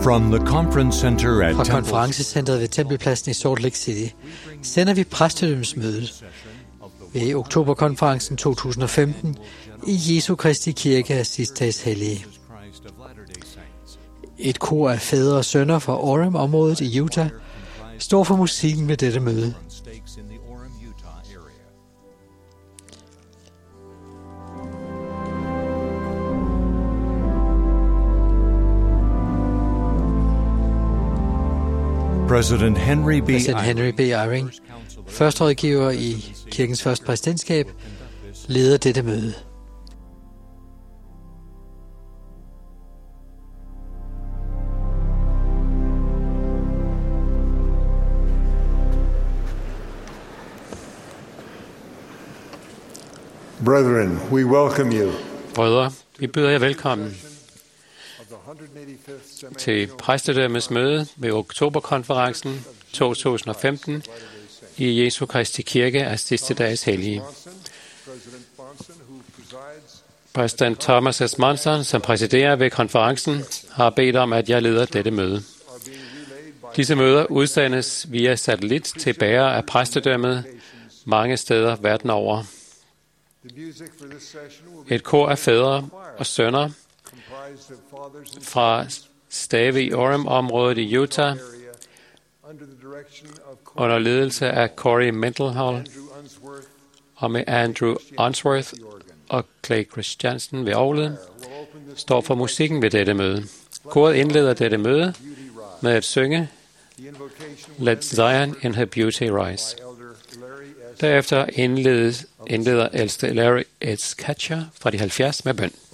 From the conference center at Fra konferencecentret ved Tempelpladsen i Salt Lake City sender vi præstedømsmødet ved oktoberkonferencen 2015 i Jesu Kristi Kirke af Sidste Dages Hellige. Et kor af fædre og sønner fra Orem-området i Utah står for musikken ved dette møde. Præsident Henry B. Eyring, førsterådgiver i kirkens første præsidentskab, leder dette møde. Brethren, we welcome you. Brødre, vi byder jer velkommen til præstedømmets møde ved oktoberkonferencen 2015 i Jesu Kristi Kirke af Sidste Dages Hellige. Præsident Thomas S. Monson, som præsiderer ved konferencen, har bedt om, at jeg leder dette møde. Disse møder udsendes via satellit til bærere af præstedømmet mange steder verden over. Et kor af fædre og sønner fra Stave i Orem-området i Utah under ledelse af Corey Mendenhall og med Andrew Unsworth og Clay Christiansen ved orglet, står for musikken ved dette møde. Koret indleder dette møde med at synge Let Zion in her beauty rise. Derefter indleder ældste Larry S. Katcher fra de 70 med bøn.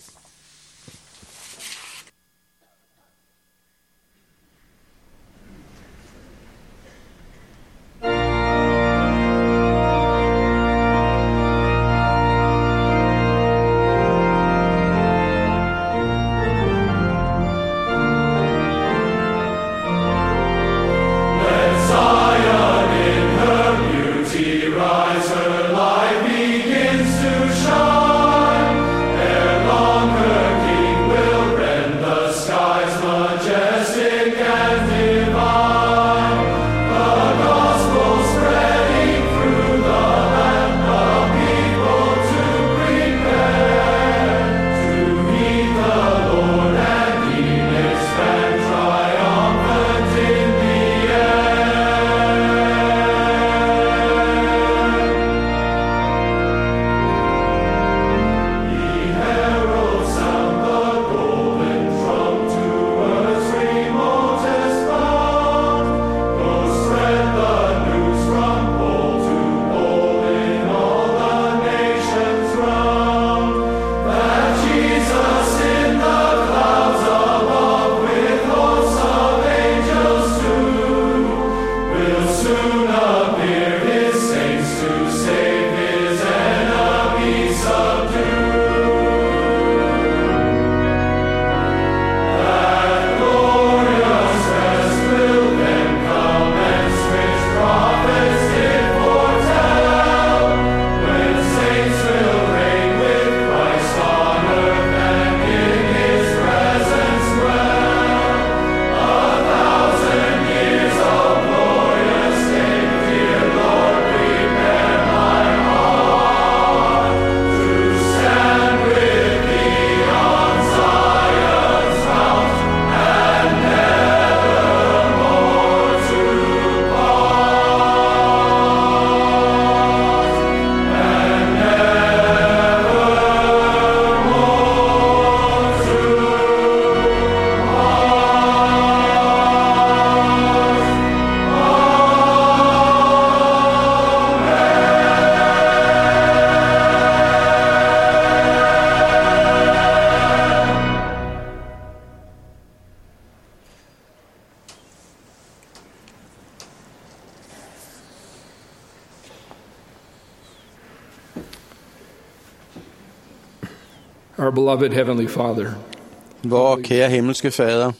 Our beloved Heavenly Father, vor kære himmelske Fader,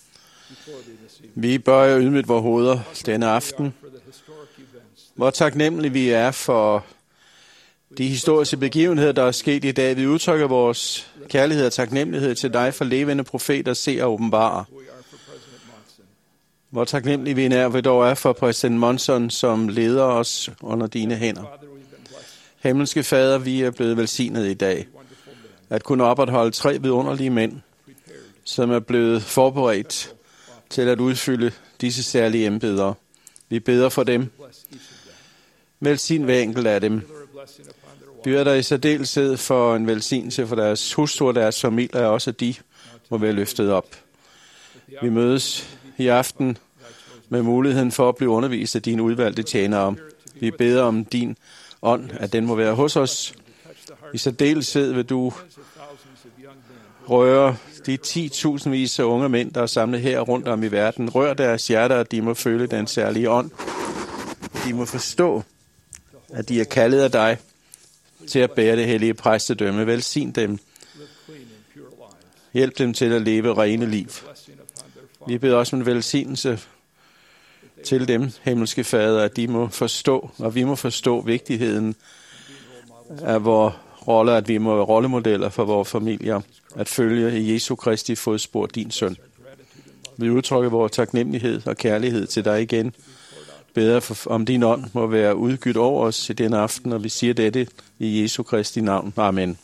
vi bøjer ydmygt vores hoveder denne aften. Hvor taknemmelige vi er for de historiske begivenheder, der er sket i dag. Vi udtrykker vores kærlighed og taknemmelighed til dig for levende profeter, se og åbenbare. Hvor taknemmelig vi er, hvad dog er for præsident Monson, som leder os under dine hænder. Himmelske Fader, vi er blevet velsignet i dag. At kunne opretholde 3 vidunderlige mænd, som er blevet forberedt til at udfylde disse særlige embeder. Vi beder for dem. Velsign hver enkelt af dem. Beder dig i særdeleshed for en velsignelse for deres hustru og deres familie, og også de må være løftet op. Vi mødes i aften med muligheden for at blive undervist af dine udvalgte tjenere. Vi beder om din ånd, at den må være hos os. I særdeleshed vil du røre de 10.000vis af unge mænd, der er samlet her rundt om i verden. Rør deres hjerter, at de må føle den særlige ånd. De må forstå, at de er kaldet af dig til at bære det hellige præstedømme. Velsign dem. Hjælp dem til at leve rene liv. Vi beder også om en velsignelse til dem, himmelske Fader, at de må forstå, og vi må forstå vigtigheden af vores rolle, at vi må være rollemodeller for vores familier, at følge i Jesu Kristi fodspor, din søn. Vi udtrykker vores taknemmelighed og kærlighed til dig igen. Beder om din ånd må være udgydt over os i denne aften, og vi siger dette i Jesu Kristi navn. Amen.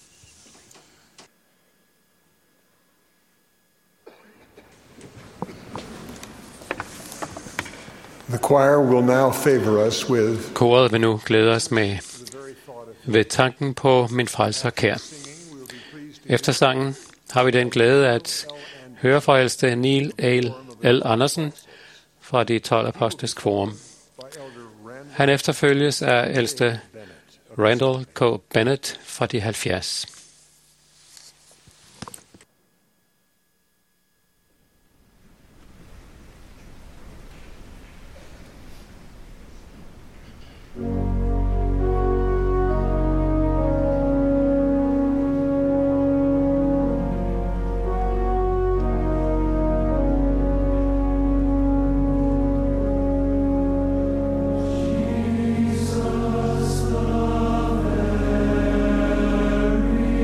The choir will now favor us with Koret vil nu glæde os med ved tanken på min frelser kær. Efter sangen har vi den glæde at høre fra ældste Neil L. Andersen fra de 12 apostles quorum. Han efterfølges af ældste Randall K. Bennett fra de 70. Jesus, the very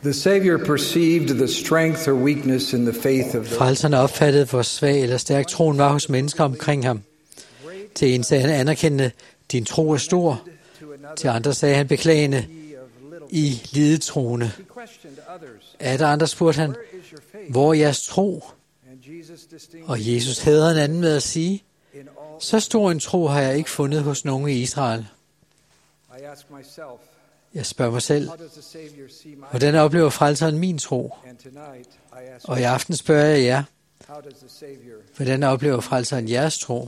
The Savior perceived the strength or weakness in the faith of those. Frelseren opfattede, hvor svag eller stærk troen var hos mennesker omkring ham. Til en sagde han anerkendende, din tro er stor. Til andre sagde han beklagende, I lidetroende. Er der andre, spurgte han, hvor er jeres tro? Og Jesus hædrede en anden med at sige, så stor en tro har jeg ikke fundet hos nogen i Israel. Jeg spørger mig selv, hvordan oplever frelseren min tro? Og i aften spørger jeg jer, hvordan oplever frelseren jeres tro?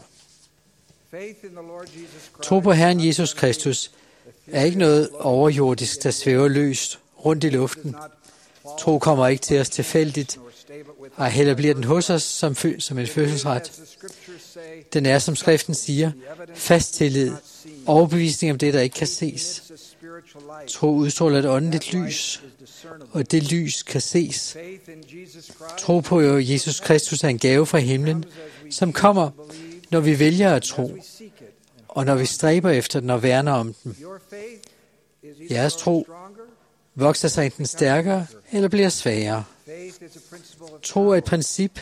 Tro på Herren Jesus Kristus er ikke noget overjordisk, der svæver løst rundt i luften. Tro kommer ikke til os tilfældigt, og heller bliver den hos os som en fødselsret. Den er, som skriften siger, fast tillid, overbevisning om det, der ikke kan ses. Tro udstråler et åndeligt lys, og det lys kan ses. Tro på Jesus Kristus er en gave fra himlen, som kommer, når vi vælger at tro, og når vi stræber efter den og værner om den. Jeres tro vokser sig enten stærkere eller bliver svagere. Tro er et princip.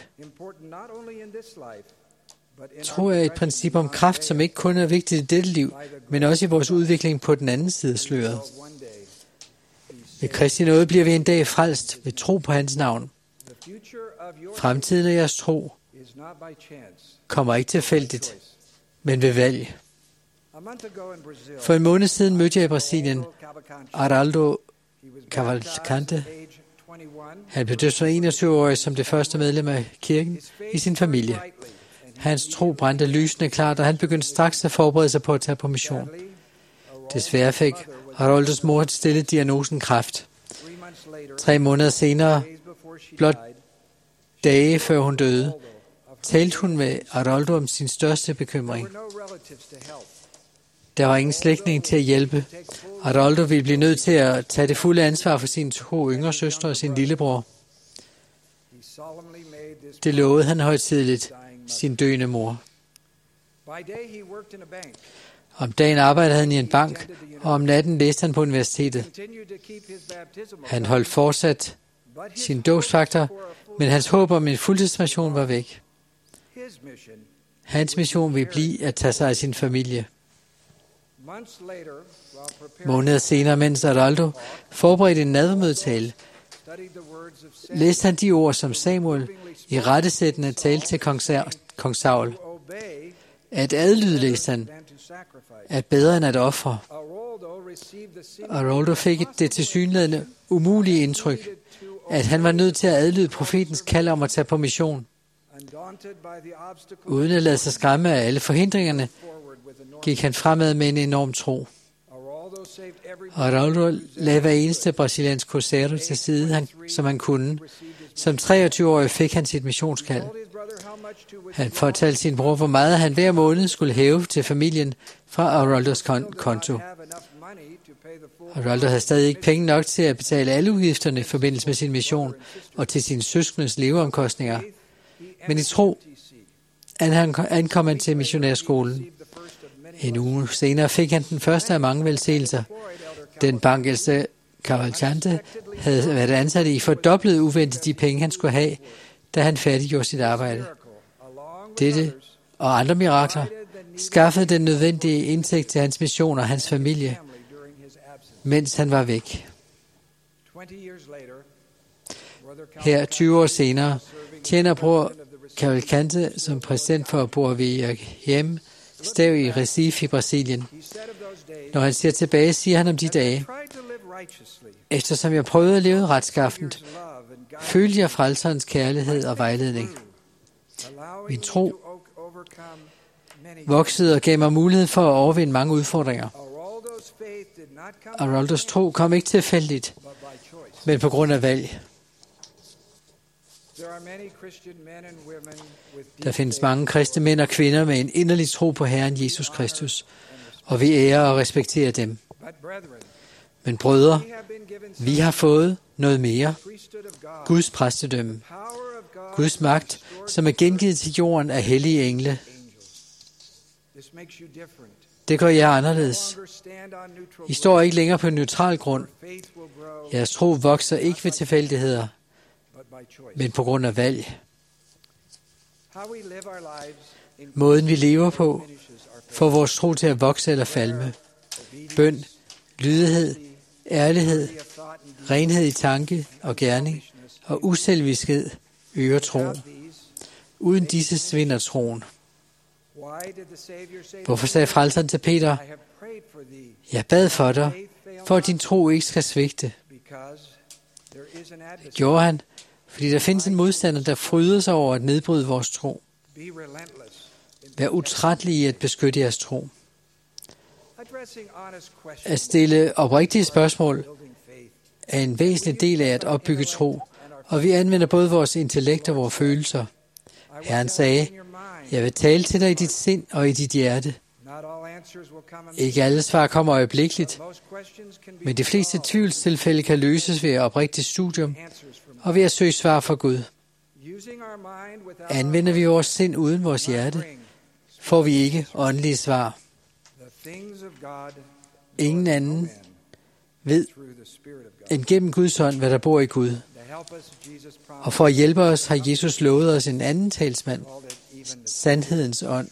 Tro er et princip om kraft, som ikke kun er vigtigt i dette liv, men også i vores udvikling på den anden side af sløret. Ved Kristi nåde bliver vi en dag frelst ved tro på hans navn. Fremtiden af jeres tro kommer ikke tilfældigt, men ved valg. For en måned siden mødte jeg i Brasilien Araldo Cavalcante. Han blev døbt som 21-årig som det første medlem af kirken i sin familie. Hans tro brændte lysende klart, og han begyndte straks at forberede sig på at tage på mission. Desværre fik Aroldos mor stillet diagnosen kræft. 3 måneder senere, blot dage før hun døde, talte hun med Aroldo om sin største bekymring. Der var ingen slægtning til at hjælpe. Aroldo ville blive nødt til at tage det fulde ansvar for sine 2 yngre søstre og sin lillebror. Det lovede han højtideligt sin døende mor. Om dagen arbejdede han i en bank, og om natten læste han på universitetet. Han holdt fortsat sin dåbsfaktor, men hans håb om en fuldtidsmission var væk. Hans mission ville blive at tage sig af sin familie. Måneder senere, mens Araldo forberedte en nadvermødetale, læste han de ord, som Samuel i rettesættende talte til kong Saul. At adlyde, læste han, er bedre end at ofre. Araldo fik det tilsyneladende umulige indtryk, at han var nødt til at adlyde profetens kald om at tage på mission. Uden at lade sig skræmme af alle forhindringerne, gik han fremad med en enorm tro. Araldo lagde hver eneste brasiliansk cruzeiro til side, som han kunne. Som 23-årig fik han sit missionskald. Han fortalte sin bror, hvor meget han hver måned skulle hæve til familien fra Araldos konto. Araldo havde stadig ikke penge nok til at betale alle udgifterne i forbindelse med sin mission og til sine søskendes leveomkostninger. Men i tro ankom han til missionærskolen. En uge senere fik han den første af mange velsignelser. Den bankældste Cavalcante havde været ansat i fordoblet uventet de penge, han skulle have, da han færdiggjorde sit arbejde. Dette og andre mirakler skaffede den nødvendige indtægt til hans mission og hans familie, mens han var væk. Her 20 år senere tjener bror Cavalcante som præsident for Boa Hjem Stav i Recife i Brasilien. Når han ser tilbage, siger han om de dage: eftersom jeg prøvede at leve retskaffent, følte jeg frelserens kærlighed og vejledning. Min tro voksede og gav mig mulighed for at overvinde mange udfordringer. Araldos tro kom ikke tilfældigt, men på grund af valg. Der findes mange kristne mænd og kvinder med en inderlig tro på Herren Jesus Kristus, og vi ærer og respekterer dem. Men brødre, vi har fået noget mere. Guds præstedømme. Guds magt, som er gengivet til jorden af hellige engle. Det gør jer anderledes. I står ikke længere på en neutral grund. Jeres tro vokser ikke ved tilfældigheder, men på grund af valg. Måden vi lever på, får vores tro til at vokse eller falme. Bøn, lydighed, ærlighed, renhed i tanke og gerning og uselviskhed øger troen. Uden disse svinder troen. Hvorfor sagde frelseren til Peter, jeg bad for dig, for at din tro ikke skal svigte? Det gjorde han, fordi der findes en modstander, der fryder sig over at nedbryde vores tro. Vær utrættelig i at beskytte jeres tro. At stille oprigtige spørgsmål er en væsentlig del af at opbygge tro, og vi anvender både vores intellekt og vores følelser. Herren sagde, jeg vil tale til dig i dit sind og i dit hjerte. Ikke alle svar kommer øjeblikkeligt, men de fleste tvivlstilfælde kan løses ved oprigtigt studium og ved at søge svar fra Gud. Anvender vi vores sind uden vores hjerte, får vi ikke åndelige svar. Ingen anden ved end gennem Guds ånd, hvad der bor i Gud. Og for at hjælpe os, har Jesus lovet os en anden talsmand, sandhedens ånd.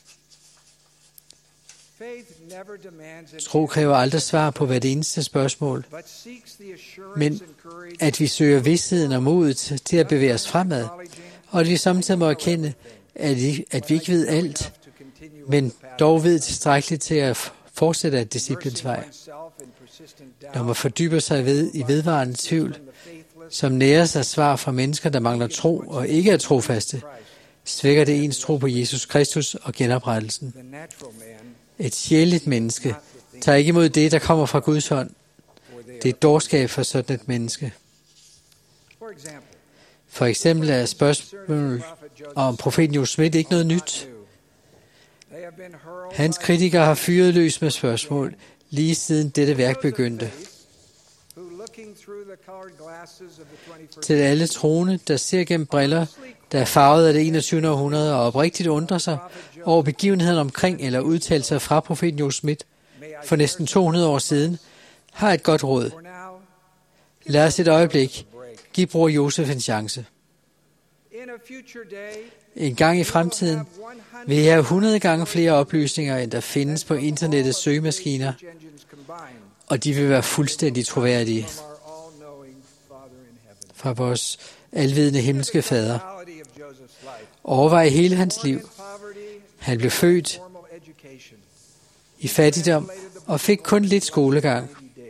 Tro kræver aldrig svar på hvert eneste spørgsmål, men at vi søger vidstheden og modet til at bevæge os fremad, og at vi samtidig må erkende, at vi ikke ved alt, men dog ved tilstrækkeligt til at fortsætte af disciplens vej. Når man fordyber sig i vedvarende tvivl, som næres af svar fra mennesker, der mangler tro og ikke er trofaste, svækker det ens tro på Jesus Kristus og genoprettelsen. Et sjældent menneske tager ikke imod det, der kommer fra Guds hånd. Det er dårskab for sådan et menneske. For eksempel er spørgsmålet om profeten Josef Smith ikke noget nyt. Hans kritikere har fyret løs med spørgsmål, lige siden dette værk begyndte. Til alle troende, der ser gennem briller, der er farvet af det 21. århundrede og oprigtigt undrer sig over begivenheden omkring eller udtalelser fra profeten Josef Smith for næsten 200 år siden, har et godt råd. Lad os et øjeblik give bror Josef en chance. En gang i fremtiden vil jeg have 100 gange flere oplysninger, end der findes på internettets søgemaskiner, og de vil være fuldstændig troværdige fra vores alvidende himmelske fader. Overvej hele hans liv. Han blev født i fattigdom og fik kun lidt skolegang.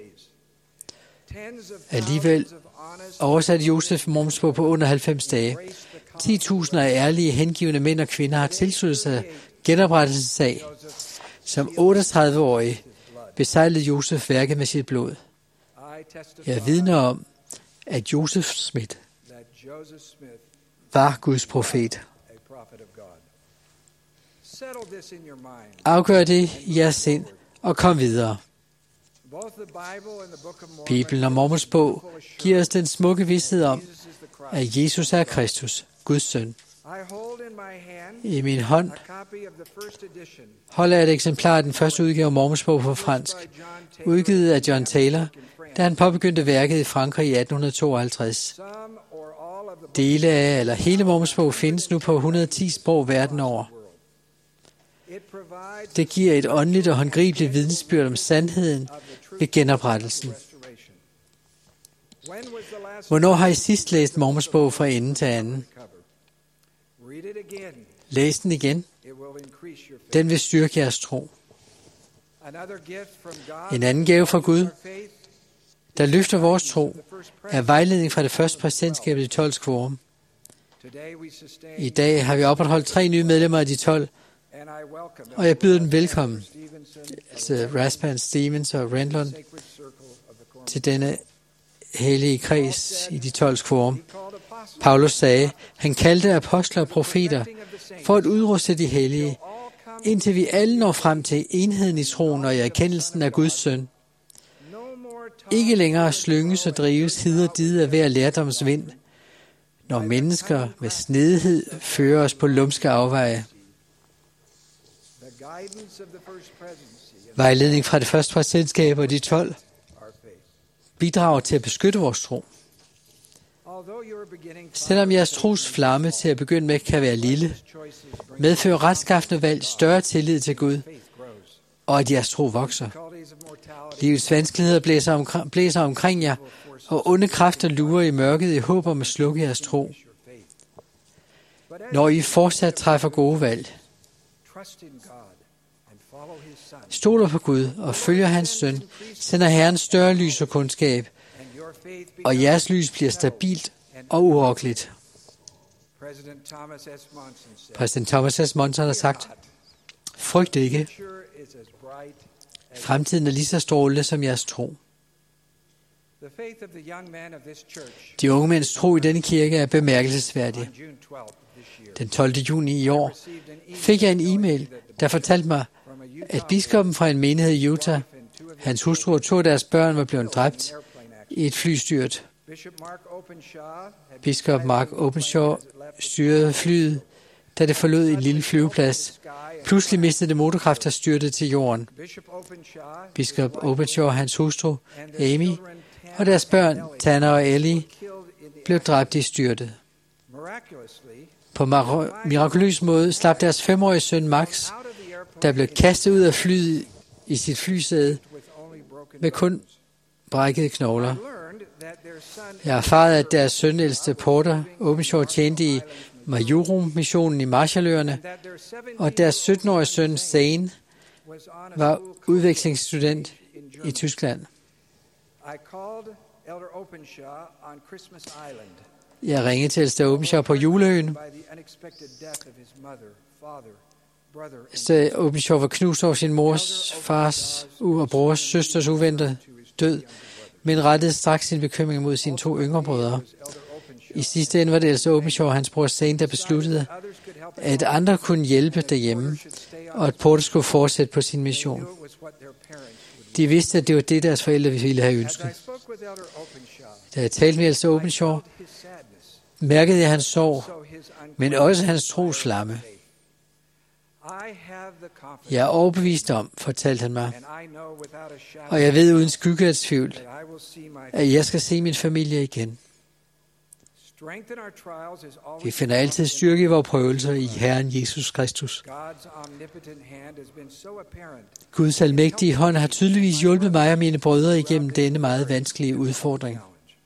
Alligevel oversatte Josef Mormonsbog på under 90 dage. 10.000 af ærlige, hengivne mænd og kvinder har tilsluttet sig genoprettelsens sag. Som 38-årig besejlede Josef værket med sit blod. Jeg vidner om, at Josef Smith var Guds profet. Afgør det i jeres sind og kom videre. Bibelen og Mormons bog giver os den smukke vished om, at Jesus er Kristus, Guds søn. I min hånd holder jeg et eksemplar af den første udgave af Mormons bog på fransk, udgivet af John Taylor, da han påbegyndte værket i Frankrig i 1852. Dele af eller hele Mormons bog findes nu på 110 sprog verden over. Det giver et åndeligt og håndgribeligt vidnesbyrd om sandheden ved genoprettelsen. Hvornår har I sidst læst Mormons bog fra ende til anden? Læs den igen. Den vil styrke jeres tro. En anden gave fra Gud, der løfter vores tro, er vejledning fra det første præsidentskab af de 12 quorum. I dag har vi opretholdt 3 nye medlemmer af de 12, og jeg byder dem velkommen, altså Raspan, Stevens og Rendlund, til denne hellige kreds i de 12 quorum. Paulus sagde, han kaldte apostler og profeter for at udruste de hellige, indtil vi alle når frem til enheden i troen og i erkendelsen af Guds søn. Ikke længere slynges og drives hid og did af hver lærdoms vind, når mennesker med snedighed fører os på lumske afveje. Vejledning fra det første præsidentskab og de 12 bidrager til at beskytte vores tro. Selvom jeres tros flamme til at begynde med kan være lille, medfører retskaffende valg større tillid til Gud, og at jeres tro vokser. Livets vanskeligheder blæser omkring jer, og onde kræfter lurer i mørket i håb om at slukke jeres tro. Når I fortsat træffer gode valg, stoler på Gud og følger hans søn, sender Herren større lys og kundskab, og jeres lys bliver stabilt og urokkeligt. Præsident Thomas S. Monson har sagt, frygt ikke. Fremtiden er lige så strålende som jeres tro. De unge mænds tro i denne kirke er bemærkelsesværdig. Den 12. juni i år fik jeg en e-mail, der fortalte mig, at biskoppen fra en menighed i Utah, hans hustru og 2 af deres børn var blevet dræbt i et flystyrt. Biskop Mark Openshaw styrede flyet, da det forlod en lille flyveplads. Pludselig mistede det motorkraft og styrtede til jorden. Biskop Openshaw og hans hustru, Amy, og deres børn, Tanner og Ellie, blev dræbt i styrtet. På mirakuløs måde slap deres 5-årige søn Max, der blev kastet ud af flyet i sit flysæde med kun brækkede knogler. Jeg har erfaret, at deres søn, ældste Porter Openshaw, tjente i Majorum-missionen i Marshalløerne, og deres 17-årige søn Zane var udvekslingsstudent i Tyskland. Jeg ringede til ældste Openshaw på Juleøen. Openshaw var knust over sin mors, fars og brors, søsters uventede død, men rettede straks sin bekymring mod sine 2 yngre brødre. I sidste ende var det ældste Openshaw og hans bror Zane, der besluttede, at andre kunne hjælpe derhjemme, og at Porter skulle fortsætte på sin mission. De vidste, at det var det, deres forældre ville have ønsket. Da jeg talte med ældste Openshaw, mærkede jeg hans sorg, men også hans trosflamme. Jeg er overbevist om, fortalte han mig, og jeg ved uden skygge af tvivl, at jeg skal se min familie igen. Vi finder altid styrke i vores prøvelser i Herren Jesus Kristus. Guds almægtige hånd har tydeligvis hjulpet mig og mine brødre igennem denne meget vanskelige udfordring.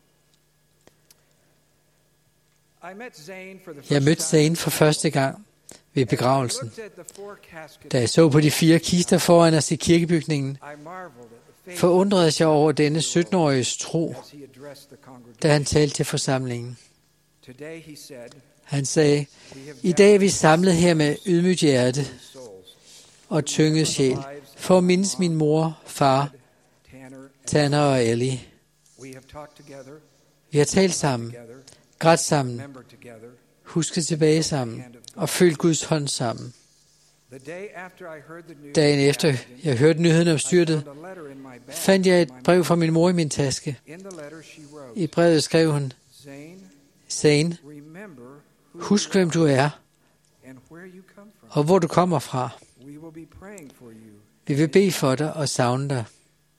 Jeg mødte Zane for første gang ved begravelsen. Da jeg så på de 4 kister foran os i kirkebygningen, forundrede jeg over denne 17-åriges tro, da han talte til forsamlingen. Han sagde, i dag er vi samlet her med ydmygt hjerte og tynget sjæl, for at mindes min mor, far, Tanner og Ellie. Vi har talt sammen, grædt sammen, husket tilbage sammen og følt Guds hånd sammen. Dagen efter jeg hørte nyheden om styrtet, fandt jeg et brev fra min mor i min taske. I brevet skrev hun, Zane, husk hvem du er og hvor du kommer fra. Vi vil bede for dig og savne dig.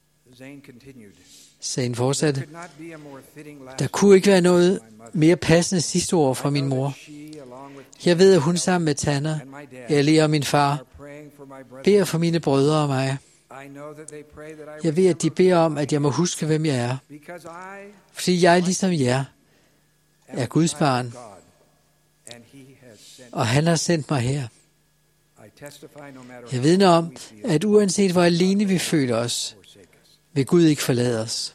Zane fortsatte, der kunne ikke være noget mere passende sidste ord fra min mor. Jeg ved, at hun sammen med Tanner, Ellie og min far, beder for mine brødre og mig. Jeg ved, at de beder om, at jeg må huske, hvem jeg er. Fordi jeg, ligesom jer, er Guds barn, og han har sendt mig her. Jeg vidner om, at uanset hvor alene vi føler os, vil Gud ikke forlade os.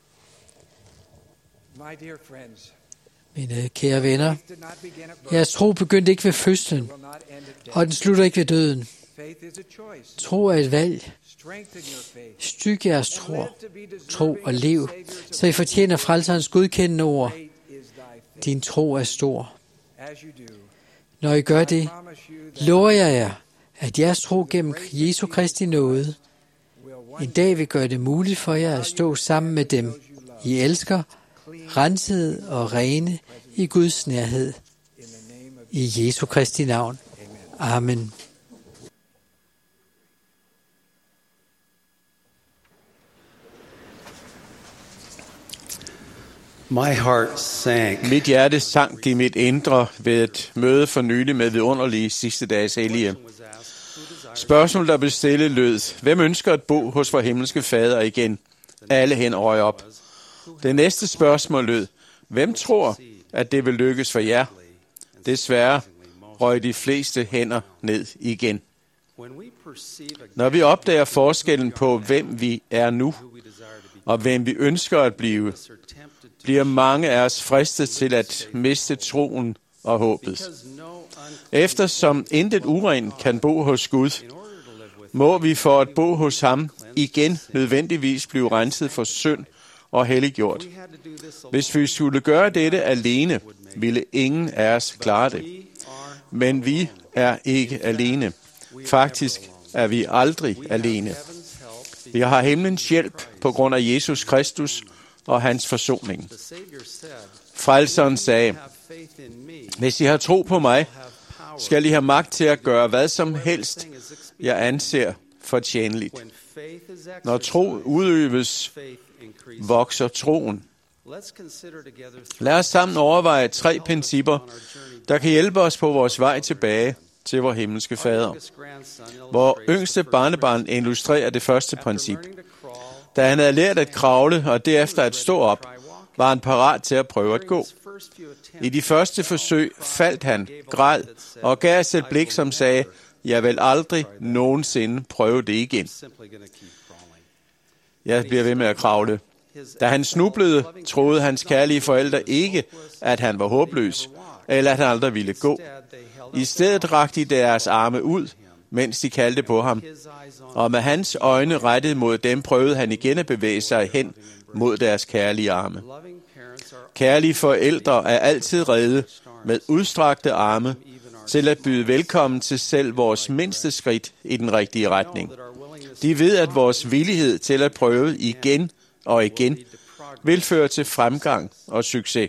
Mine kære venner, jeres tro begyndte ikke ved fødslen, og den slutter ikke ved døden. Tro er et valg. Styg jeres tro og lev, så I fortjener frelserens godkendende ord. Din tro er stor. Når I gør det, lover jeg jer, at jeres tro gennem Jesu Kristi nåde en dag vil gøre det muligt for jer at stå sammen med dem, I elsker, rensede og rene i Guds nærhed. I Jesu Kristi navn. Amen. My heart sank. Mit hjerte sank i mit indre ved et møde for nylig med vidunderlige sidste dages hellige. Spørgsmålet, der blev stillet, lød: hvem ønsker at bo hos vor himmelske Fader igen? Alle hen røg op. Det næste spørgsmål lød: hvem tror, at det vil lykkes for jer? Desværre røg de fleste hænder ned igen. Når vi opdager forskellen på, hvem vi er nu, og hvem vi ønsker at blive, bliver mange af os fristet til at miste troen og håbet. Eftersom intet urent kan bo hos Gud, må vi for at bo hos ham igen nødvendigvis blive renset for synd og helliggjort. Hvis vi skulle gøre dette alene, ville ingen af os klare det. Men vi er ikke alene. Faktisk er vi aldrig alene. Vi har himlens hjælp på grund af Jesus Kristus og hans forsoning. Frelseren sagde: hvis I har tro på mig, skal I have magt til at gøre hvad som helst, jeg anser fortjenligt. Når tro udøves, vokser troen. Lad os sammen overveje 3 principper, der kan hjælpe os på vores vej tilbage til vor himmelske Fader. Vor yngste barnebarn illustrerer det første princip. Da han havde lært at kravle og derefter at stå op, var han parat til at prøve at gå. I de første forsøg faldt han, græd og gav os et blik, som sagde: jeg vil aldrig nogensinde prøve det igen. Jeg bliver ved med at kravle. Da han snublede, troede hans kærlige forældre ikke, at han var håbløs, eller at han aldrig ville gå. I stedet rakte de deres arme ud, mens de kaldte på ham. Og med hans øjne rettet mod dem, prøvede han igen at bevæge sig hen mod deres kærlige arme. Kærlige forældre er altid rede med udstrakte arme til at byde velkommen til selv vores mindste skridt i den rigtige retning. De ved, at vores villighed til at prøve igen og igen vil føre til fremgang og succes.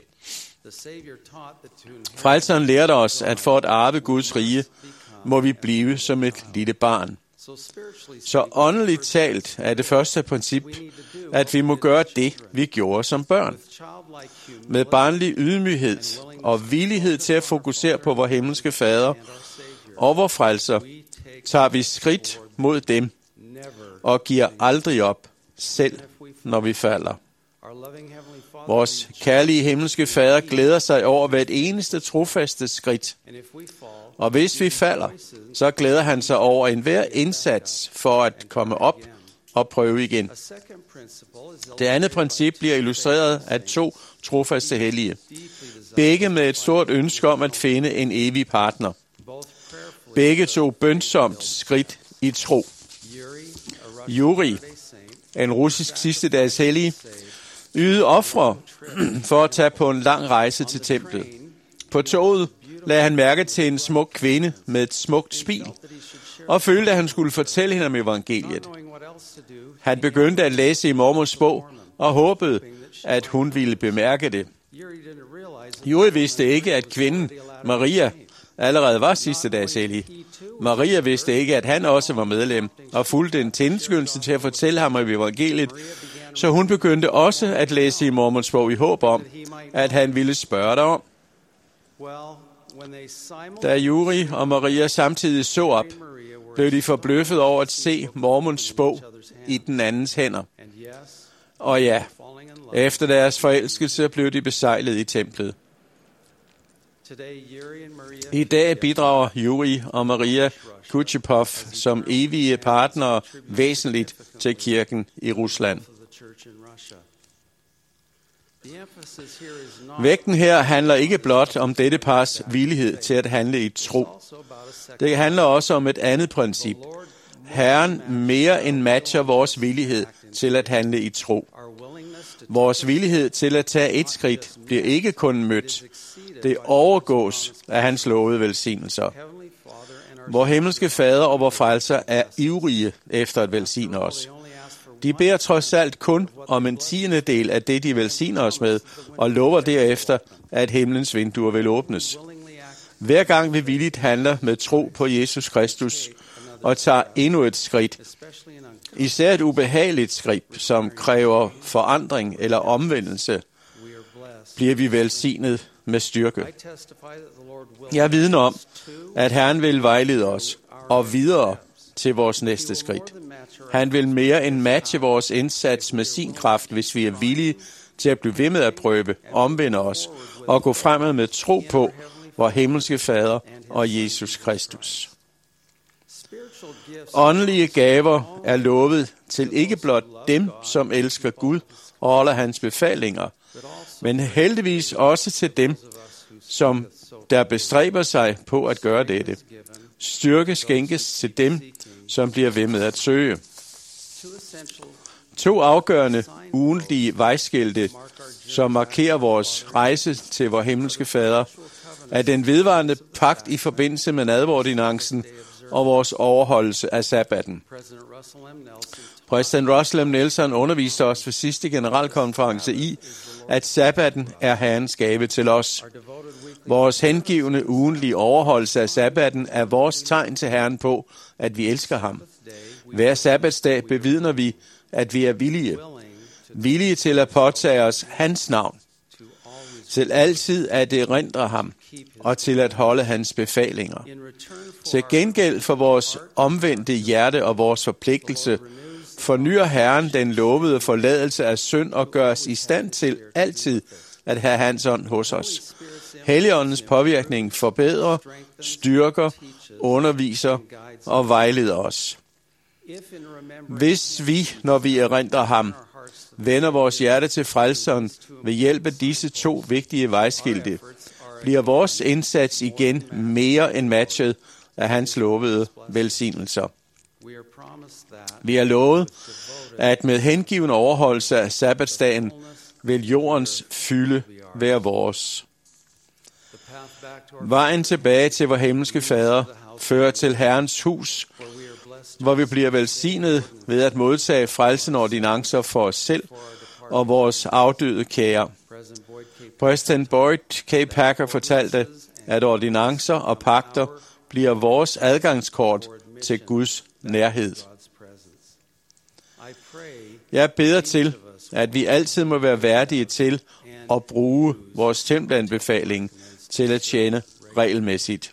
Frelseren lærte os, at for at arve Guds rige, må vi blive som et lille barn. Så åndeligt talt er det første princip, at vi må gøre det, vi gjorde som børn. Med barnlig ydmyghed og villighed til at fokusere på vor himmelske Fader og vor frelser, tager vi skridt mod dem og giver aldrig op, selv når vi falder. Vores kærlige himmelske Fader glæder sig over hvert eneste trofaste skridt. Og hvis vi falder, så glæder han sig over enhver indsats for at komme op og prøve igen. Det andet princip bliver illustreret af 2 trofaste hellige. Begge med et stort ønske om at finde en evig partner. Begge tog bønsomt skridt i tro. Yuri, en russisk sidste dags hellige, ydede ofre for at tage på en lang rejse til templet. På toget lagde han mærke til en smuk kvinde med et smukt smil, og følte, at han skulle fortælle hende om evangeliet. Han begyndte at læse i mormors bog, og håbede, at hun ville bemærke det. Yuri vidste ikke, at kvinden, Maria, allerede var sidste dags hellig. Maria vidste ikke, at han også var medlem, og fulgte en tilskyndelse til at fortælle ham om evangeliet, så hun begyndte også at læse i mormors bog i håb om, at han ville spørge dig om. Da Yuri og Maria samtidig så op, blev de forbløffet over at se mormons bog i den andens hænder. Og ja, efter deres forelskelse blev de besejlet i templet. I dag bidrager Yuri og Maria Kuchepov som evige partnere væsentligt til kirken i Rusland. Vægten her handler ikke blot om dette pars villighed til at handle i tro. Det handler også om et andet princip. Herren mere end matcher vores villighed til at handle i tro. Vores villighed til at tage et skridt bliver ikke kun mødt. Det overgås af hans lovede velsignelser. Vor himmelske Fader og vor frelser er ivrige efter at velsigne os. De beder trods alt kun om en 10. af det, de velsigner os med, og lover derefter, at himlens vinduer vil åbnes. Hver gang vi villigt handler med tro på Jesus Kristus og tager endnu et skridt, især et ubehageligt skridt, som kræver forandring eller omvendelse, bliver vi velsignet med styrke. Jeg er viden om, at Herren vil vejlede os og videre til vores næste skridt. Han vil mere end matche vores indsats med sin kraft, hvis vi er villige til at blive ved med at prøve, omvende os og gå fremad med tro på vor himmelske Fader og Jesus Kristus. Åndelige gaver er lovet til ikke blot dem, som elsker Gud og holder hans befalinger, men heldigvis også til dem, som der bestræber sig på at gøre dette. Styrke skænkes til dem, som bliver ved med at søge. 2 afgørende ugentlige vejskilte, som markerer vores rejse til vor himmelske Fader, er den vedvarende pagt i forbindelse med nadverordinancen og vores overholdelse af sabbaten. Præsident Russell M. Nelson underviste os ved sidste generalkonference i, at sabbaten er Herrens gave til os. Vores hengivne ugentlige overholdelse af sabbaten er vores tegn til Herren på, at vi elsker ham. Hver sabbatsdag bevidner vi, at vi er villige til at påtage os hans navn, til altid at erindre ham og til at holde hans befalinger. Til gengæld for vores omvendte hjerte og vores forpligtelse, fornyer Herren den lovede forladelse af synd og gør os i stand til altid at have hans ånd hos os. Helligåndens påvirkning forbedrer, styrker, underviser og vejleder os. Hvis vi, når vi erindrer ham, vender vores hjerte til frelseren ved hjælp af disse 2 vigtige vejskilte, bliver vores indsats igen mere end matchet af hans lovede velsignelser. Vi er lovet, at med hengiven overholdelse af sabbatsdagen vil jordens fylde være vores. Vejen tilbage til vor himmelske Fader fører til Herrens hus, hvor vi bliver velsignet ved at modtage frelsen ordinancer for os selv og vores afdøde kære. Præsident Boyd K. Packer fortalte, at ordinancer og pagter bliver vores adgangskort til Guds nærhed. Jeg beder til, at vi altid må være værdige til at bruge vores templanbefaling til at tjene regelmæssigt.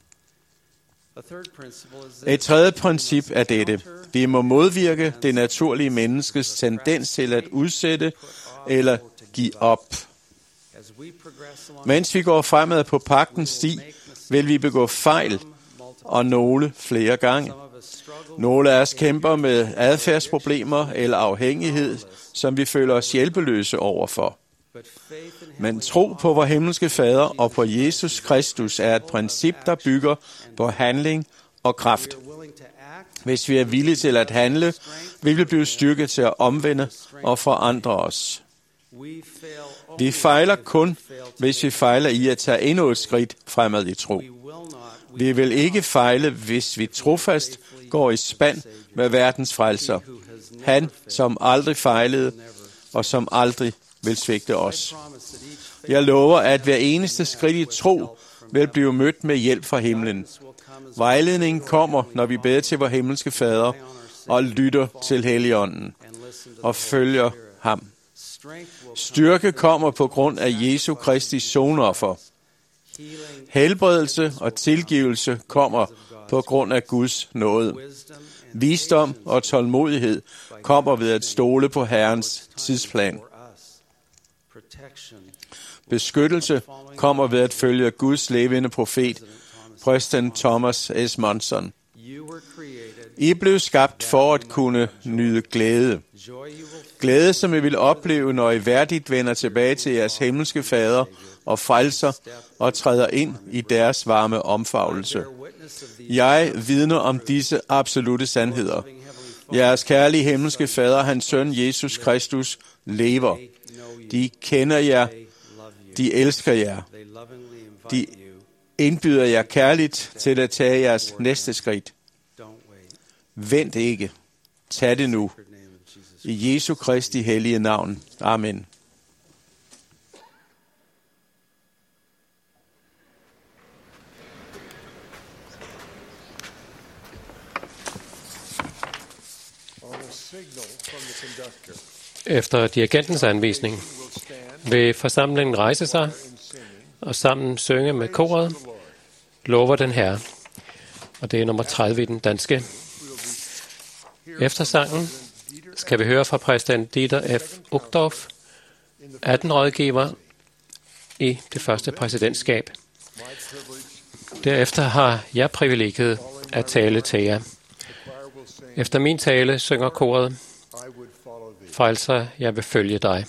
Et tredje princip er dette. Vi må modvirke det naturlige menneskes tendens til at udsætte eller give op. Mens vi går fremad på pagtens sti, vil vi begå fejl, og nogle flere gange. Nogle af os kæmper med adfærdsproblemer eller afhængighed, som vi føler os hjælpeløse overfor. Men tro på vor himmelske Fader og på Jesus Kristus er et princip, der bygger på handling og kraft. Hvis vi er villige til at handle, vil vi blive styrket til at omvende og forandre os. Vi fejler kun, hvis vi fejler i at tage endnu et skridt fremad i tro. Vi vil ikke fejle, hvis vi trofast går i spand med verdens frelser. Han, som aldrig fejlede, og som aldrig vil svigte os. Jeg lover, at hver eneste skridt i tro vil blive mødt med hjælp fra himlen. Vejledningen kommer, når vi beder til vor himmelske Fader og lytter til Helligånden og følger ham. Styrke kommer på grund af Jesu Kristi sonoffer. Helbredelse og tilgivelse kommer på grund af Guds nåde. Visdom og tålmodighed kommer ved at stole på Herrens tidsplan. Beskyttelse kommer ved at følge Guds levende profet, præsident Thomas S. Monson. I blev skabt for at kunne nyde glæde. Glæde, som I vil opleve, når I værdigt vender tilbage til jeres himmelske Fader og frelser og træder ind i deres varme omfavnelse. Jeg vidner om disse absolute sandheder. Jeres kærlige himmelske Fader, hans søn Jesus Kristus, lever. De kender jer. De elsker jer. De indbyder jer kærligt til at tage jeres næste skridt. Vent ikke. Tag det nu. I Jesu Kristi hellige navn. Amen. On a signal from the conductor. Efter dirigentens anvisning vil forsamlingen rejse sig og sammen synge med koret, Lover den Herre. Og det er nummer 30 i den danske. Efter sangen skal vi høre fra præsident Dieter F. Uchtdorf, 18-rådgiver i det første præsidentskab. Derefter har jeg privilegiet at tale til jer. Efter min tale synger koret, Frelser, jeg vil følge dig.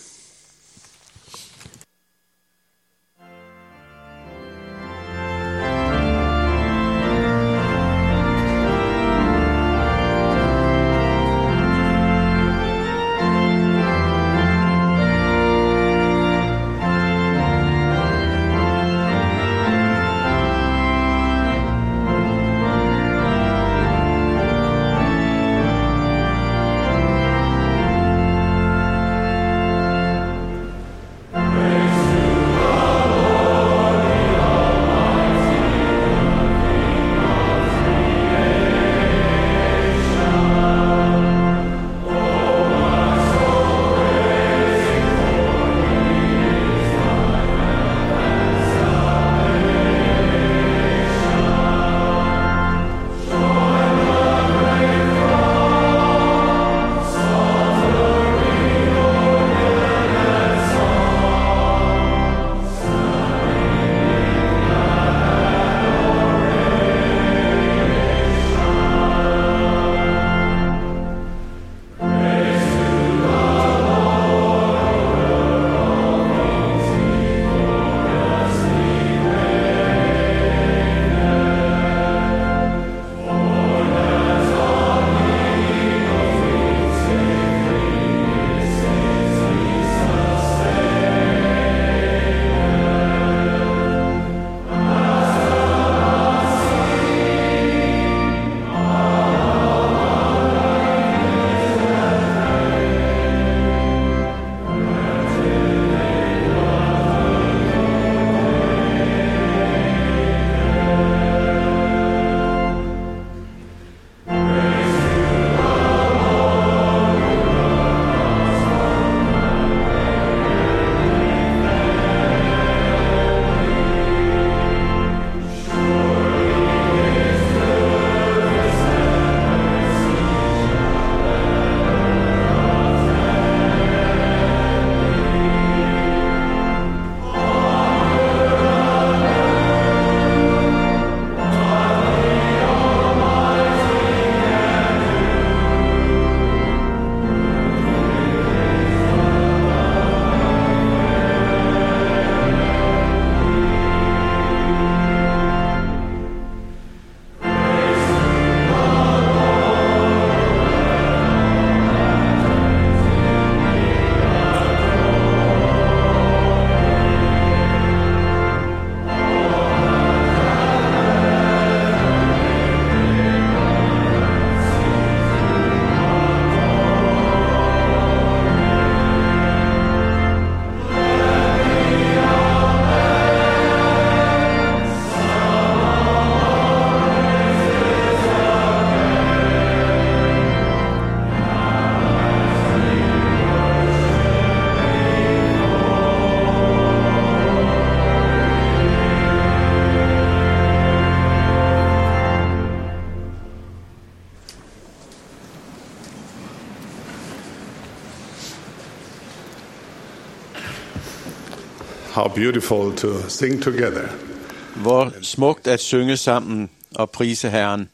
How beautiful to sing together. Hvor smukt at synge sammen og prise Herren.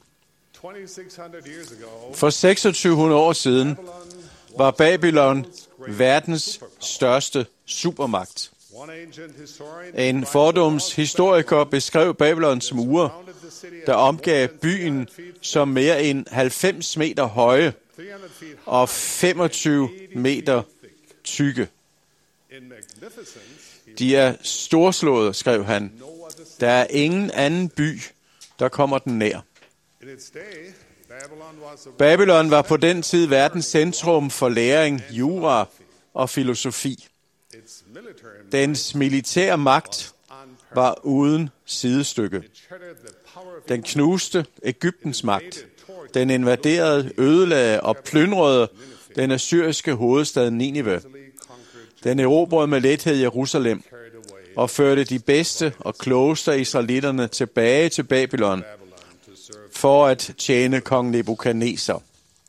For 2600 år siden var Babylon verdens største supermagt. En fordomshistoriker beskrev Babylons mure, der omgav byen som mere end 90 meter høje og 25 meter tykke. De er storslåede, skrev han. Der er ingen anden by, der kommer den nær. Babylon var på den tid verdens centrum for læring, jura og filosofi. Dens militære magt var uden sidestykke. Den knuste Egyptens magt. Den invaderede, ødelagde og plyndrede den assyriske hovedstad Ninive. Den erobrede med lethed Jerusalem og førte de bedste og klogeste af israelitterne tilbage til Babylon for at tjene kong Nebukadneser.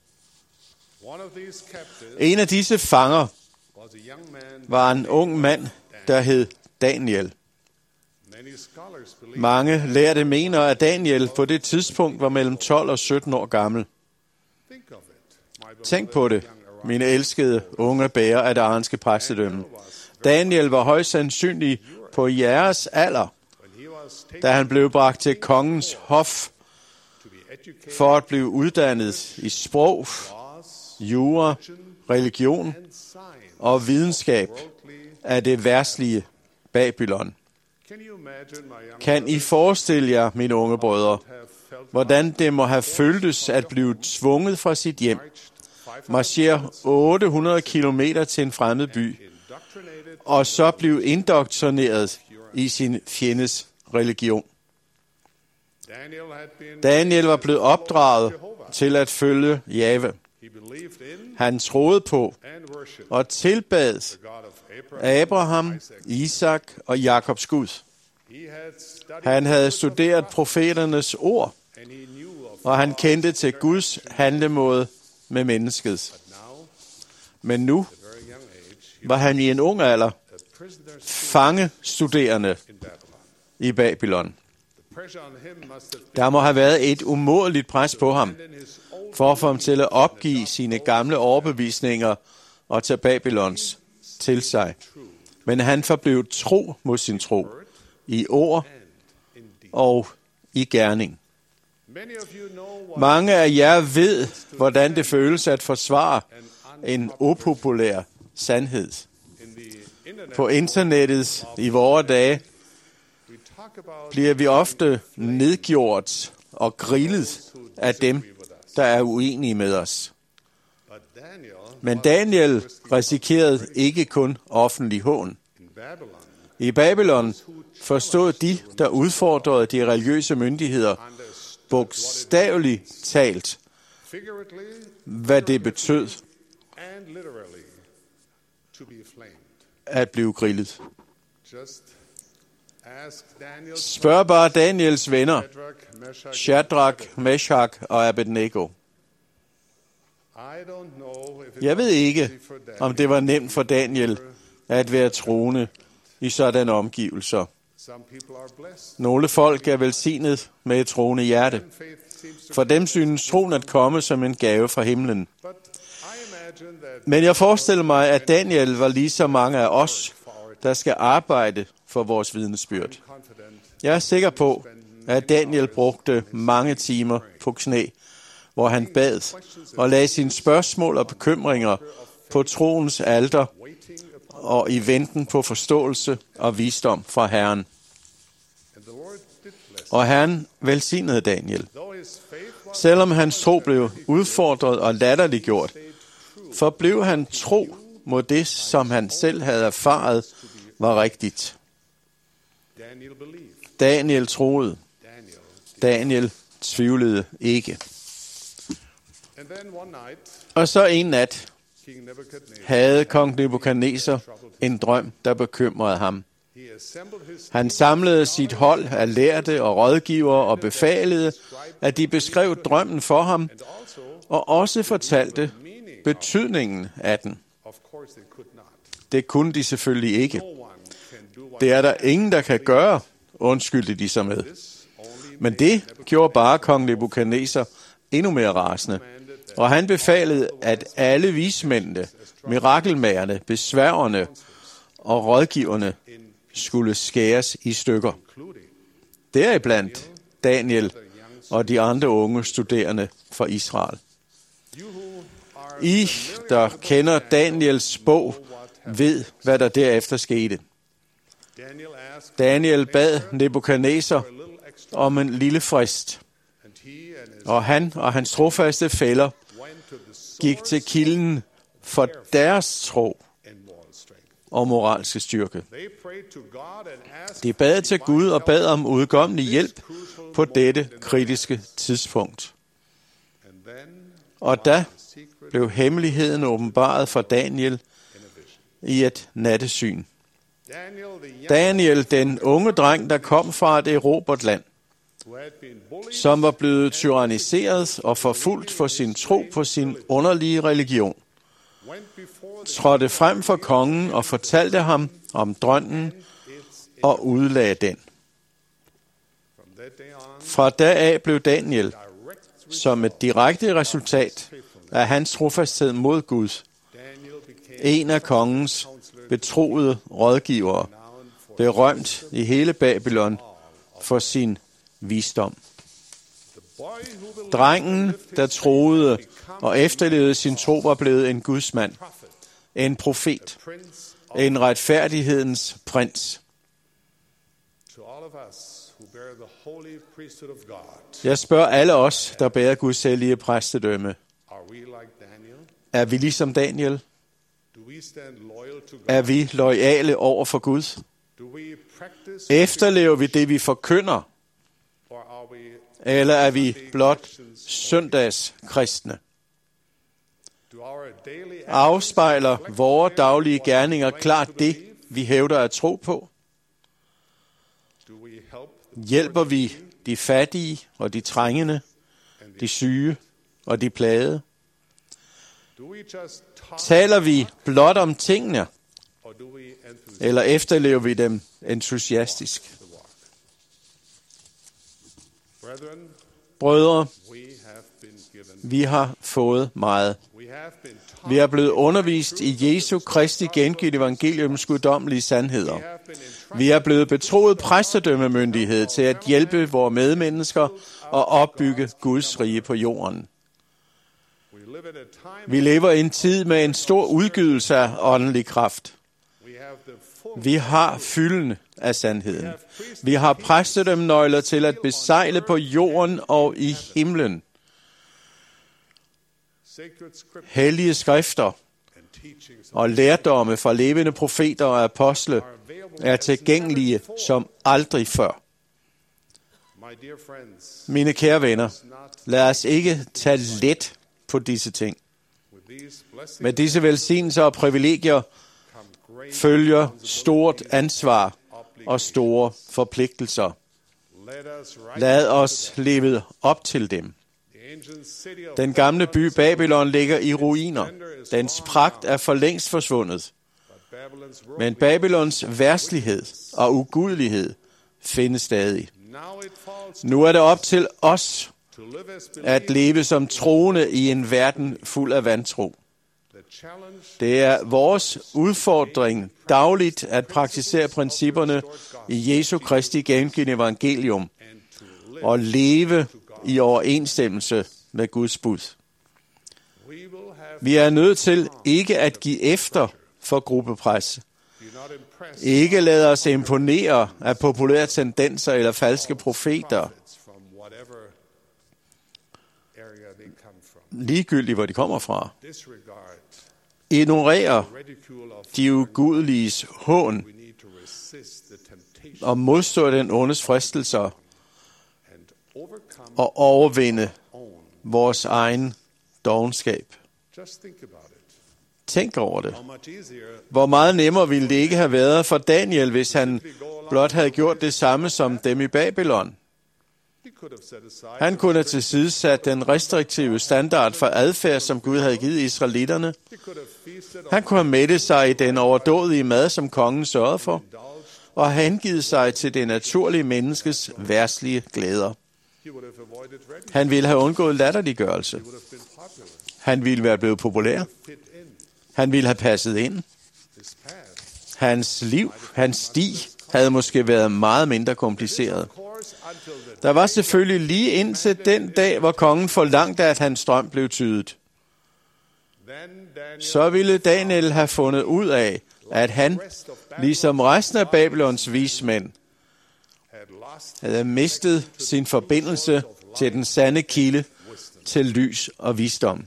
En af disse fanger var en ung mand, der hed Daniel. Mange lærte mener, at Daniel på det tidspunkt var mellem 12 og 17 år gammel. Tænk på det, mine elskede unge bærere af det aranske præstedømme. Daniel var højst sandsynlig på jeres alder, da han blev bragt til kongens hof for at blive uddannet i sprog, jura, religion og videnskab af det verdslige Babylon. Kan I forestille jer, mine unge brødre, hvordan det må have føltes at blive tvunget fra sit hjem, marchere 800 kilometer til en fremmed by, og så blive indoktrineret i sin fjendes religion? Daniel var blevet opdraget til at følge Jahve. Han troede på og tilbad Abraham, Isak og Jakobs Gud. Han havde studeret profeternes ord, og han kendte til Guds handlemåde med mennesket. Men nu var han i en ung alder fangestuderende i Babylon. Der må have været et umådeligt pres på ham, for at få ham til at opgive sine gamle overbevisninger og tage Babylons til sig. Men han forblev tro mod sin tro, i ord og i gerning. Mange af jer ved, hvordan det føles at forsvare en upopulær sandhed. På internettet i vore dage bliver vi ofte nedgjort og grillet af dem, der er uenige med os. Men Daniel risikerede ikke kun offentlig hån. I Babylon forstod de, der udfordrede de religiøse myndigheder, bogstaveligt talt, hvad det betød at blive grillet. Spørg bare Daniels venner, Shadrach, Meshach og Abednego. Jeg ved ikke, om det var nemt for Daniel at være troende i sådanne omgivelser. Nogle folk er velsignet med et troende hjerte. For dem synes troen at komme som en gave fra himlen. Men jeg forestiller mig, at Daniel var lige så mange af os, der skal arbejde for vores vidnesbyrd. Jeg er sikker på, at Daniel brugte mange timer på knæ, hvor han bad og lagde sine spørgsmål og bekymringer på troens alter og i venten på forståelse og visdom fra Herren. Og Herren velsignede Daniel. Selvom hans tro blev udfordret og latterliggjort, forblev han tro mod det, som han selv havde erfaret, var rigtigt. Daniel troede. Daniel tvivlede ikke. Og så en nat havde kong Nebukadneser en drøm, der bekymrede ham. Han samlede sit hold af lærte og rådgivere og befalede, at de beskrev drømmen for ham, og også fortalte betydningen af den. Det kunne de selvfølgelig ikke. Det er der ingen, der kan gøre, undskyldte de sig med. Men det gjorde bare kong Nebukadneser endnu mere rasende, og han befalede, at alle vismændene, mirakelmagerne, besværgerne og rådgiverne skulle skæres i stykker. Deriblandt Daniel og de andre unge studerende fra Israel. I, der kender Daniels bog, ved, hvad der derefter skete. Daniel bad Nebukadneser om en lille frist, og han og hans trofaste fæller gik til kilden for deres tro og moralske styrke. De bad til Gud og bad om udgåmmelig hjælp på dette kritiske tidspunkt. Og da blev hemmeligheden åbenbaret for Daniel i et nattesyn. Daniel, den unge dreng, der kom fra et erobret land, som var blevet tyranniseret og forfulgt for sin tro på sin underlige religion, trådte frem for kongen og fortalte ham om drømmen og udlagde den. Fra da af blev Daniel, som et direkte resultat af hans trofasthed mod Gud, en af kongens betroede rådgivere, berømt i hele Babylon for sin visdom. Drengen, der troede og efterlevede sin tro, var blevet en gudsmand, en profet, en retfærdighedens prins. Jeg spørger alle os, der bærer Guds hellige præstedømme. Er vi ligesom Daniel? Er vi loyale over for Gud? Efterlever vi det, vi forkynder? Eller er vi blot søndagskristne? Afspejler vores daglige gerninger klart det, vi hævder at tro på? Hjælper vi de fattige og de trængende, de syge og de plagede? Taler vi blot om tingene, eller efterlever vi dem entusiastisk? Brødre, vi har fået meget. Vi er blevet undervist i Jesu Kristi gengivet evangeliums guddommelige sandheder. Vi er blevet betroet præstedømmemyndighed til at hjælpe vores medmennesker og opbygge Guds rige på jorden. Vi lever i en tid med en stor udgydelse af åndelig kraft. Vi har fylden af sandheden. Vi har præstedømmenøgler til at besejle på jorden og i himlen. Hellige skrifter og lærdomme fra levende profeter og apostle er tilgængelige som aldrig før. Mine kære venner, lad os ikke tage let på disse ting. Med disse velsignelser og privilegier følger stort ansvar og store forpligtelser. Lad os leve op til dem. Den gamle by Babylon ligger i ruiner. Dens pragt er for længst forsvundet. Men Babylons verdslighed og ugudelighed findes stadig. Nu er det op til os at leve som troende i en verden fuld af vantro. Det er vores udfordring dagligt at praktisere principperne i Jesu Kristi gengivne evangelium og leve i overensstemmelse med Guds bud. Vi er nødt til ikke at give efter for gruppepres. Ikke lade os imponere af populære tendenser eller falske profeter. Ligegyldigt, hvor de kommer fra. Ignorer de ugudeliges hån og modstå den ondes fristelser og overvinde vores egen dovenskab. Tænk over det. Hvor meget nemmere ville det ikke have været for Daniel, hvis han blot havde gjort det samme som dem i Babylon. Han kunne have tilsidesat den restriktive standard for adfærd, som Gud havde givet israelitterne. Han kunne have mættet sig i den overdådige mad, som kongen sørgede for, og hengivet sig til det naturlige menneskes verdslige glæder. Han ville have undgået latterliggørelse. Han ville være blevet populær. Han ville have passet ind. Hans liv, hans sti, havde måske været meget mindre kompliceret. Der var selvfølgelig lige indtil den dag, hvor kongen forlangte, at hans drøm blev tydet. Så ville Daniel have fundet ud af, at han, ligesom resten af Babylons vismænd, havde mistet sin forbindelse til den sande kilde, til lys og visdom.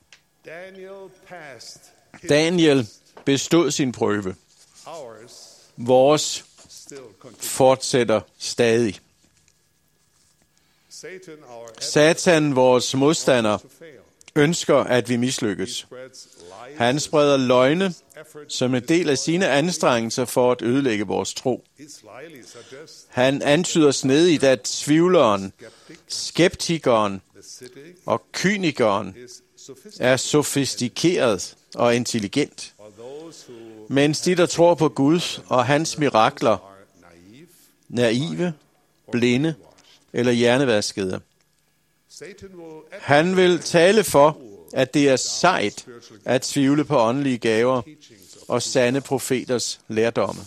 Daniel bestod sin prøve. Vores fortsætter stadig. Satan, vores modstander, ønsker, at vi mislykkes. Han spreder løgne som en del af sine anstrengelser for at ødelægge vores tro. Han antyder snedigt, at tvivleren, skeptikeren og kynikeren er sofistikeret og intelligent, mens de, der tror på Gud og hans mirakler, naive, blinde eller hjernevaskede. Han vil tale for, at det er sejt at tvivle på åndelige gaver og sande profeters lærdomme.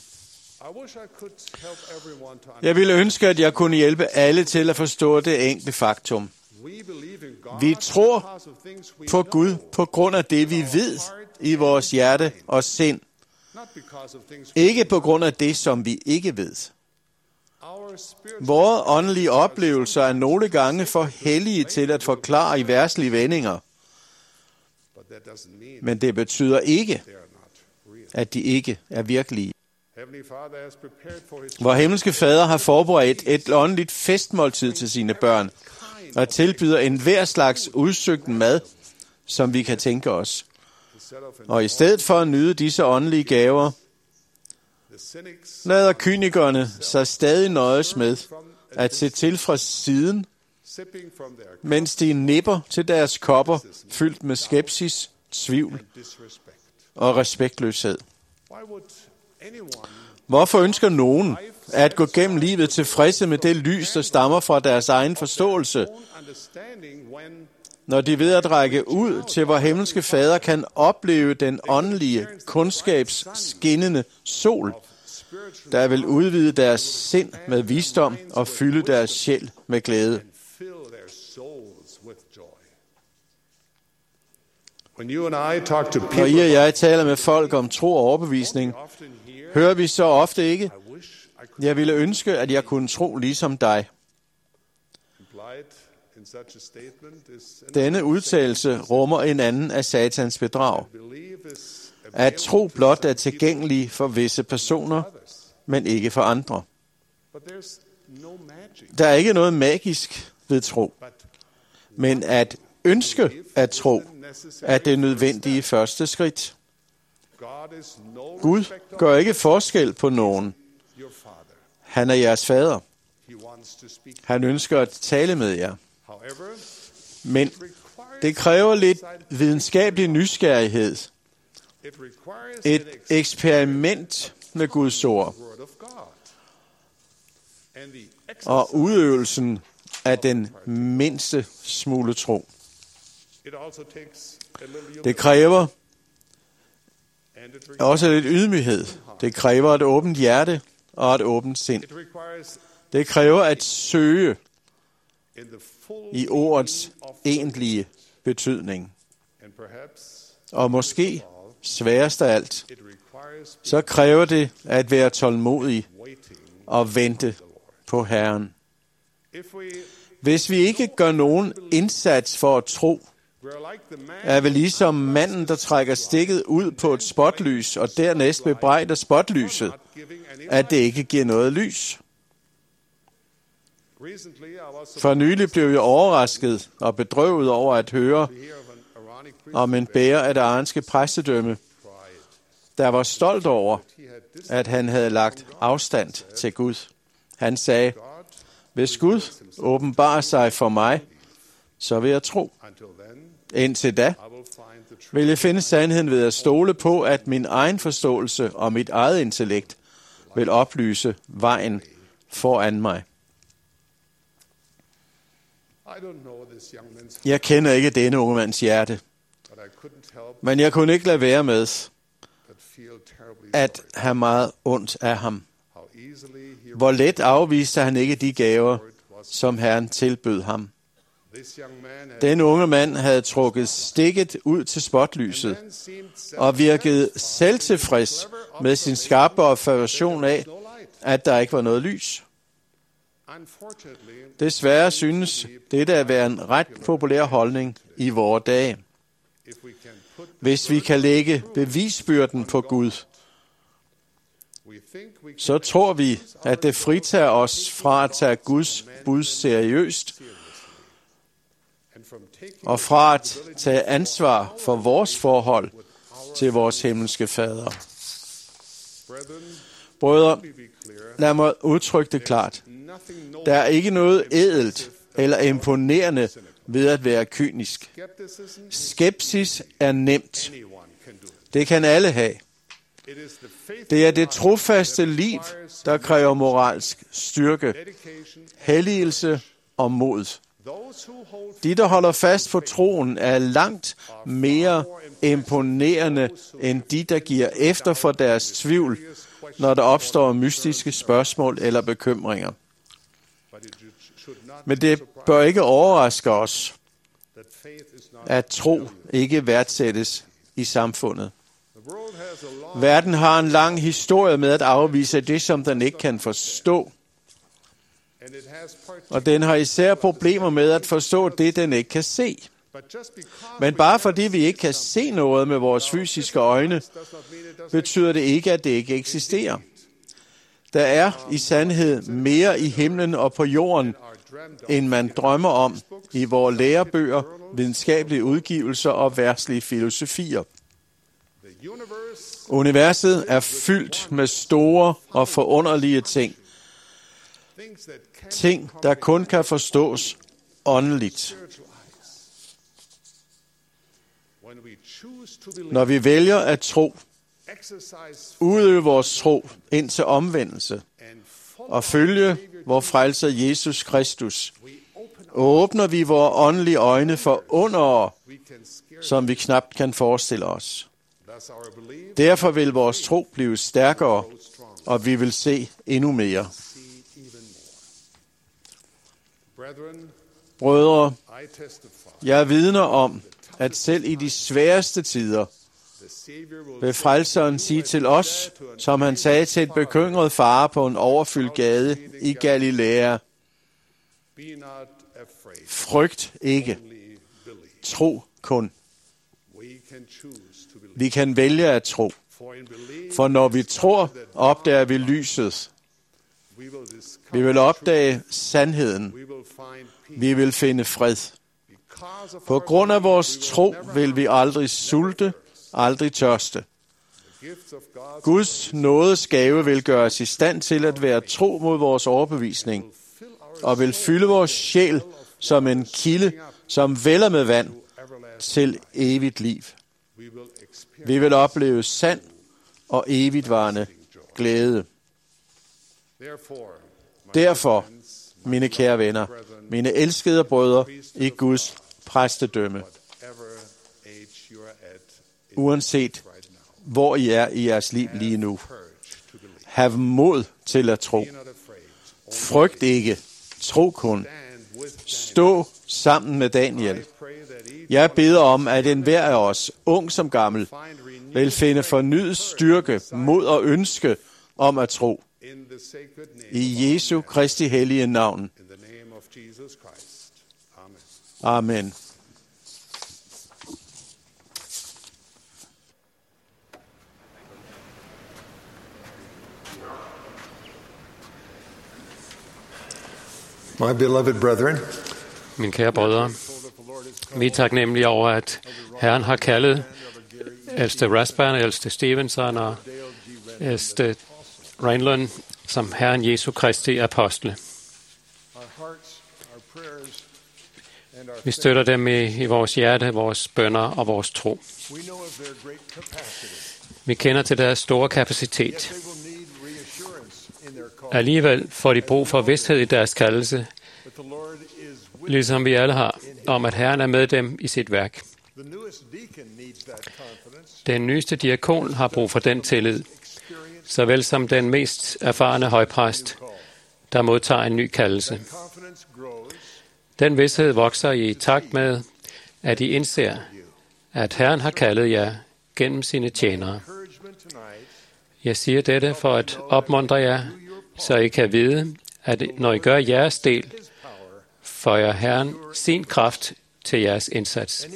Jeg ville ønske, at jeg kunne hjælpe alle til at forstå det enkle faktum. Vi tror på Gud på grund af det, vi ved i vores hjerte og sind. Ikke på grund af det, som vi ikke ved. Vores åndelige oplevelser er nogle gange for hellige til at forklare i verdslige vendinger. Men det betyder ikke, at de ikke er virkelige. Vor himmelske Fader har forberedt et åndeligt festmåltid til sine børn, og tilbyder enhver slags udsøgt mad, som vi kan tænke os. Og i stedet for at nyde disse åndelige gaver, lader kynikerne sig stadig nøjes med at se til fra siden, mens de nipper til deres kopper fyldt med skepsis, tvivl og respektløshed. Hvorfor ønsker nogen at gå gennem livet tilfredse med det lys, der stammer fra deres egen forståelse, når de ved at række ud til vor himmelske Fader kan opleve den åndelige, kundskabs skinnende sol, der vil udvide deres sind med visdom og fylde deres sjæl med glæde? Når I og jeg taler med folk om tro og overbevisning, hører vi så ofte ikke: jeg ville ønske, at jeg kunne tro ligesom dig. Denne udtalelse rummer en anden af Satans bedrag. At tro blot er tilgængelig for visse personer, men ikke for andre. Der er ikke noget magisk ved tro, men at ønske at tro er det nødvendige første skridt. Gud gør ikke forskel på nogen. Han er jeres fader. Han ønsker at tale med jer. Men det kræver lidt videnskabelig nysgerrighed. Et eksperiment med Guds ord. Og udøvelsen af den mindste smule tro. Det kræver også lidt ydmyghed. Det kræver et åbent hjerte og et åbent sind. Det kræver at søge i ordets egentlige betydning. Og måske sværest af alt, så kræver det at være tålmodig og vente på Herren. Hvis vi ikke gør nogen indsats for at tro, er vi ligesom manden, der trækker stikket ud på et spotlys, og dernæst bebrejder spotlyset, at det ikke giver noget lys. For nylig blev jeg overrasket og bedrøvet over at høre om en bærer af det aranske præstedømme, der var stolt over, at han havde lagt afstand til Gud. Han sagde: hvis Gud åbenbarer sig for mig, så vil jeg tro. Indtil da vil jeg finde sandheden ved at stole på, at min egen forståelse og mit eget intellekt vil oplyse vejen foran mig. Jeg kender ikke denne unge mands hjerte, men jeg kunne ikke lade være med at have meget ondt af ham. Hvor let afviste han ikke de gaver, som Herren tilbød ham. Den unge mand havde trukket stikket ud til spotlyset og virkede selvtilfreds med sin skarpe observation af, at der ikke var noget lys. Desværre synes dette at være en ret populær holdning i vore dage. Hvis vi kan lægge bevisbyrden på Gud, så tror vi, at det fritager os fra at tage Guds bud seriøst og fra at tage ansvar for vores forhold til vores himmelske Fader. Brødre, lad mig udtrykke det klart. Der er ikke noget ædelt eller imponerende ved at være kynisk. Skepsis er nemt. Det kan alle have. Det er det trofaste liv, der kræver moralsk styrke, helligelse og mod. De, der holder fast på troen, er langt mere imponerende end de, der giver efter for deres tvivl, når der opstår mystiske spørgsmål eller bekymringer. Men det bør ikke overraske os, at tro ikke værdsættes i samfundet. Verden har en lang historie med at afvise det, som den ikke kan forstå. Og den har især problemer med at forstå det, den ikke kan se. Men bare fordi vi ikke kan se noget med vores fysiske øjne, betyder det ikke, at det ikke eksisterer. Der er i sandhed mere i himlen og på jorden, end man drømmer om i vores lærebøger, videnskabelige udgivelser og verdslige filosofier. Universet er fyldt med store og forunderlige ting. Ting, der kun kan forstås åndeligt. Når vi vælger at tro, udøve vores tro ind til omvendelse og følge vor frelser Jesus Kristus, åbner vi vores åndelige øjne for undere, som vi knapt kan forestille os. Derfor vil vores tro blive stærkere, og vi vil se endnu mere. Brødre, jeg vidner om, at selv i de sværeste tider vil frelseren sige til os, som han sagde til et bekymret far på en overfyldt gade i Galilea: frygt ikke, tro kun. Vi kan vælge at tro, for når vi tror, opdager vi lyset. Vi vil opdage sandheden. Vi vil finde fred. På grund af vores tro vil vi aldrig sulte, aldrig tørste. Guds nådes gave vil gøre os i stand til at være tro mod vores overbevisning, og vil fylde vores sjæl som en kilde, som vælder med vand til evigt liv. Vi vil opleve sand og evigtvarende glæde. Derfor, mine kære venner, mine elskede brødre i Guds præstedømme, uanset hvor I er i jeres liv lige nu, hav mod til at tro. Frygt ikke, tro kun. Stå sammen med Daniel. Jeg beder om, at enhver af os, ung som gammel, vil finde fornyet styrke, mod og ønske om at tro. I Jesu Kristi hellige navn. Amen. My beloved brethren, Mine kære brødre, vi er taknemmelige over, at Herren har kaldet ældste Rasband, ældste Stevenson og ældste Reinlund som Herren Jesu Kristi apostle. Vi støtter dem i vores hjerte, vores bønner og vores tro. Vi kender til deres store kapacitet. Alligevel får de brug for vidsthed i deres kaldelse, ligesom vi alle har, om at Herren er med dem i sit værk. Den nyeste diakon har brug for den tillid, såvel som den mest erfarne højpræst, der modtager en ny kaldelse. Den vidsthed vokser i takt med, at I indser, at Herren har kaldet jer gennem sine tjenere. Jeg siger dette for at opmuntre jer, så I kan vide, at når I gør jeres del, føjer Herren sin kraft til jeres indsats.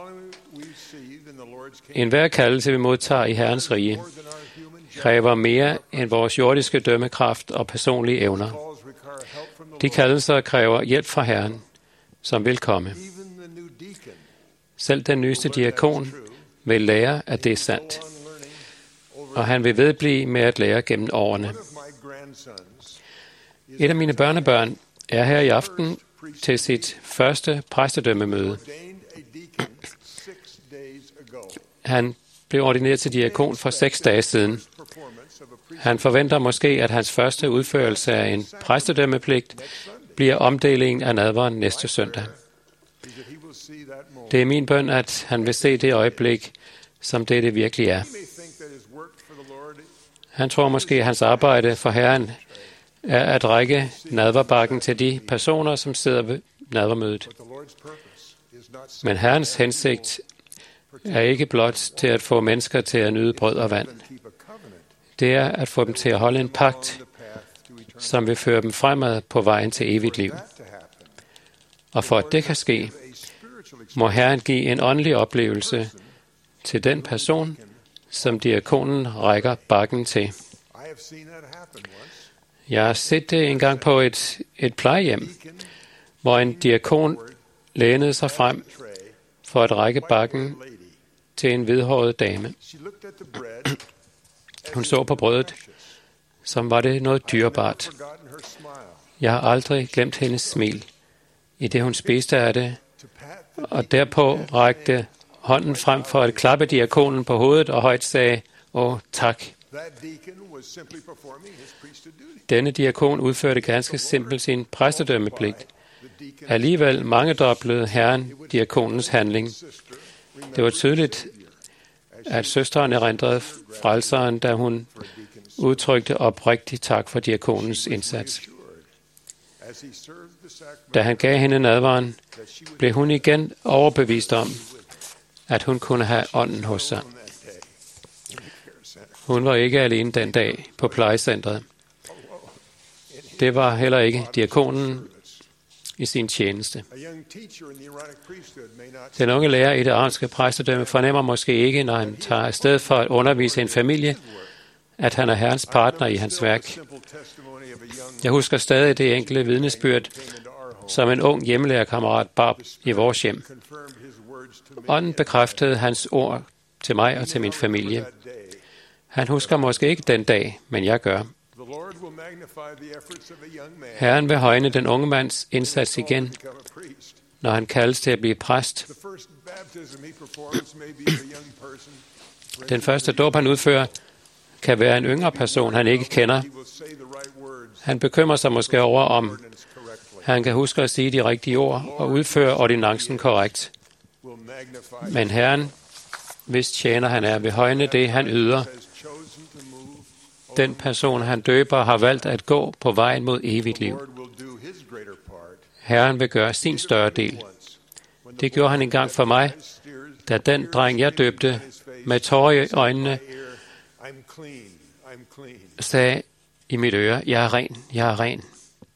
En hver kaldelse, vi modtager i Herrens rige, kræver mere end vores jordiske dømmekraft og personlige evner. De kaldelser kræver hjælp fra Herren, som vil komme. Selv den nyeste diakon vil lære, at det er sandt. Og han vil vedblive med at lære gennem årene. Et af mine børnebørn er her i aften til sit første præstedømmemøde. Han blev ordineret til diakon for 6 dage siden. Han forventer måske, at hans første udførelse af en præstedømmepligt bliver omdelingen af nadveren næste søndag. Det er min bøn, at han vil se det øjeblik, som det virkelig er. Han tror måske, at hans arbejde for Herren er at række nadverbakken til de personer, som sidder ved nadvermødet. Men Herrens hensigt er ikke blot til at få mennesker til at nyde brød og vand. Det er at få dem til at holde en pagt, som vil føre dem fremad på vejen til evigt liv. Og for at det kan ske, må Herren give en åndelig oplevelse til den person, som diakonen rækker bakken til. Jeg har set det engang på et plejehjem, hvor en diakon lænede sig frem for at række bakken til en hvidhåret dame. Hun så på brødet, som var det noget dyrebart. Jeg har aldrig glemt hendes smil, i det hun spiste af det, og derpå rækte hånden frem for at klappe diakonen på hovedet og højt sagde, åh, tak. Denne diakon udførte ganske simpelt sin præstedømmepligt. Alligevel mangedoblede Herren diakonens handling. Det var tydeligt, at søsteren erindrede frelseren, da hun udtrykte oprigtig tak for diakonens indsats. Da han gav hende nadveren, blev hun igen overbevist om, at hun kunne have ånden hos sig. Hun var ikke alene den dag på plejecentret. Det var heller ikke diakonen i sin tjeneste. Den unge lærer i det aarhuske præstedømme fornemmer måske ikke, når han tager afsted for at undervise en familie, at han er Herrens partner i hans værk. Jeg husker stadig det enkelte vidnesbyrd, som en ung hjemmelærerkammerat bar i vores hjem. Ånden bekræftede hans ord til mig og til min familie. Han husker måske ikke den dag, men jeg gør. Herren vil højne den unge mands indsats igen, når han kaldes til at blive præst. Den første dåb, han udfører, kan være en yngre person, han ikke kender. Han bekymrer sig måske over, om han kan huske at sige de rigtige ord og udføre ordinancen korrekt. Men Herren, hvis tjener han er, vil højne det, han yder. Den person, han døber, har valgt at gå på vejen mod evigt liv. Herren vil gøre sin større del. Det gjorde han engang for mig, da den dreng, jeg døbte, med tårer i øjnene, sagde i mit øre, jeg er ren, jeg er ren.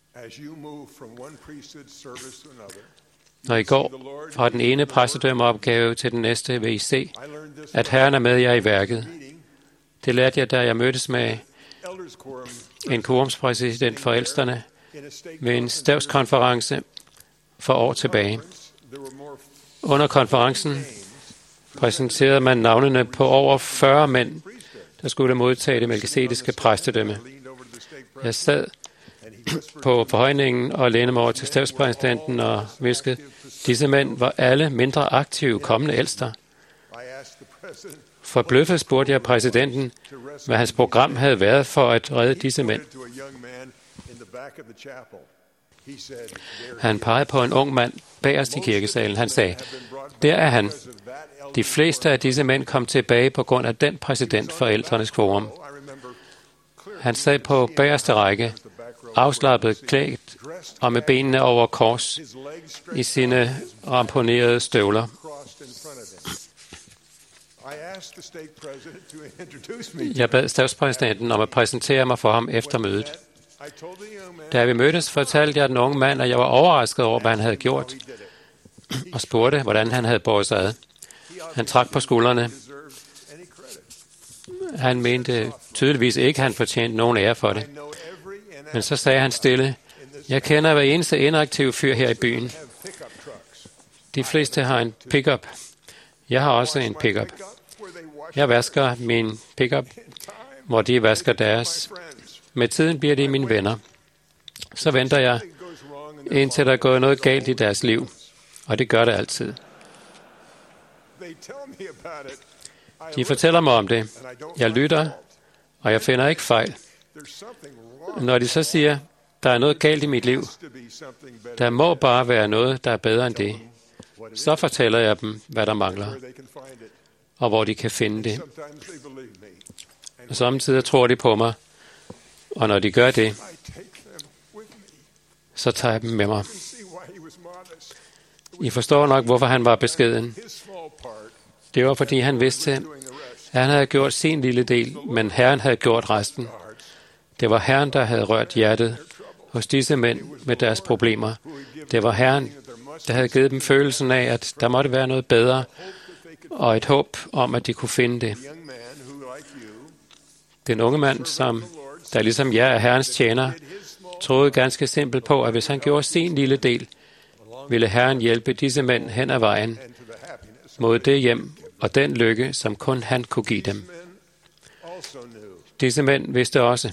Når I går fra den ene præstedømmeopgave til den næste, vil I se, at Herren er med jer i værket. Det lærte jeg, da jeg mødtes med en korumspræsident for ældsterne ved en stavskonference for år tilbage. Under konferencen præsenterede man navnene på over 40 mænd, der skulle modtage det melkizediske præstedømme. Jeg sad på forhøjningen og lænede mig over til stavspræsidenten og viskede, disse mænd var alle mindre aktive kommende ældster. Forbløffet spurgte jeg præsidenten, hvad hans program havde været for at redde disse mænd. Han pegede på en ung mand bagerst i kirkesalen. Han sagde, der er han. De fleste af disse mænd kom tilbage på grund af den præsident for ældrenes forum. Han sad på bagerste række, afslappet klædt og med benene over kors i sine ramponerede støvler. Jeg bad stavspræsidenten om at præsentere mig for ham efter mødet. Da vi mødtes, fortalte jeg den unge mand, at jeg var overrasket over, hvad han havde gjort, og spurgte, hvordan han havde båret sig ad. Han trak på skuldrene. Han mente tydeligvis ikke, at han fortjente nogen ære for det. Men så sagde han stille, jeg kender hver eneste inaktiv fyr her i byen. De fleste har en pickup, Jeg har også en pickup. Jeg vasker min pickup, hvor de vasker deres. Med tiden bliver de mine venner. Så venter jeg, indtil der går noget galt i deres liv. Og det gør det altid. De fortæller mig om det. Jeg lytter, og jeg finder ikke fejl. Når de så siger, der er noget galt i mit liv, der må bare være noget, der er bedre end det, så fortæller jeg dem, hvad der mangler, og hvor de kan finde det. Og samtidig tror de på mig, og når de gør det, så tager jeg dem med mig. I forstår nok, hvorfor han var beskeden. Det var, fordi han vidste, at han havde gjort sin lille del, men Herren havde gjort resten. Det var Herren, der havde rørt hjertet hos disse mænd med deres problemer. Det var Herren, der havde givet dem følelsen af, at der måtte være noget bedre, og et håb om, at de kunne finde det. Den unge mand, der ligesom jeg er Herrens tjener, troede ganske simpelt på, at hvis han gjorde sin lille del, ville Herren hjælpe disse mænd hen ad vejen mod det hjem og den lykke, som kun han kunne give dem. Disse mænd vidste også,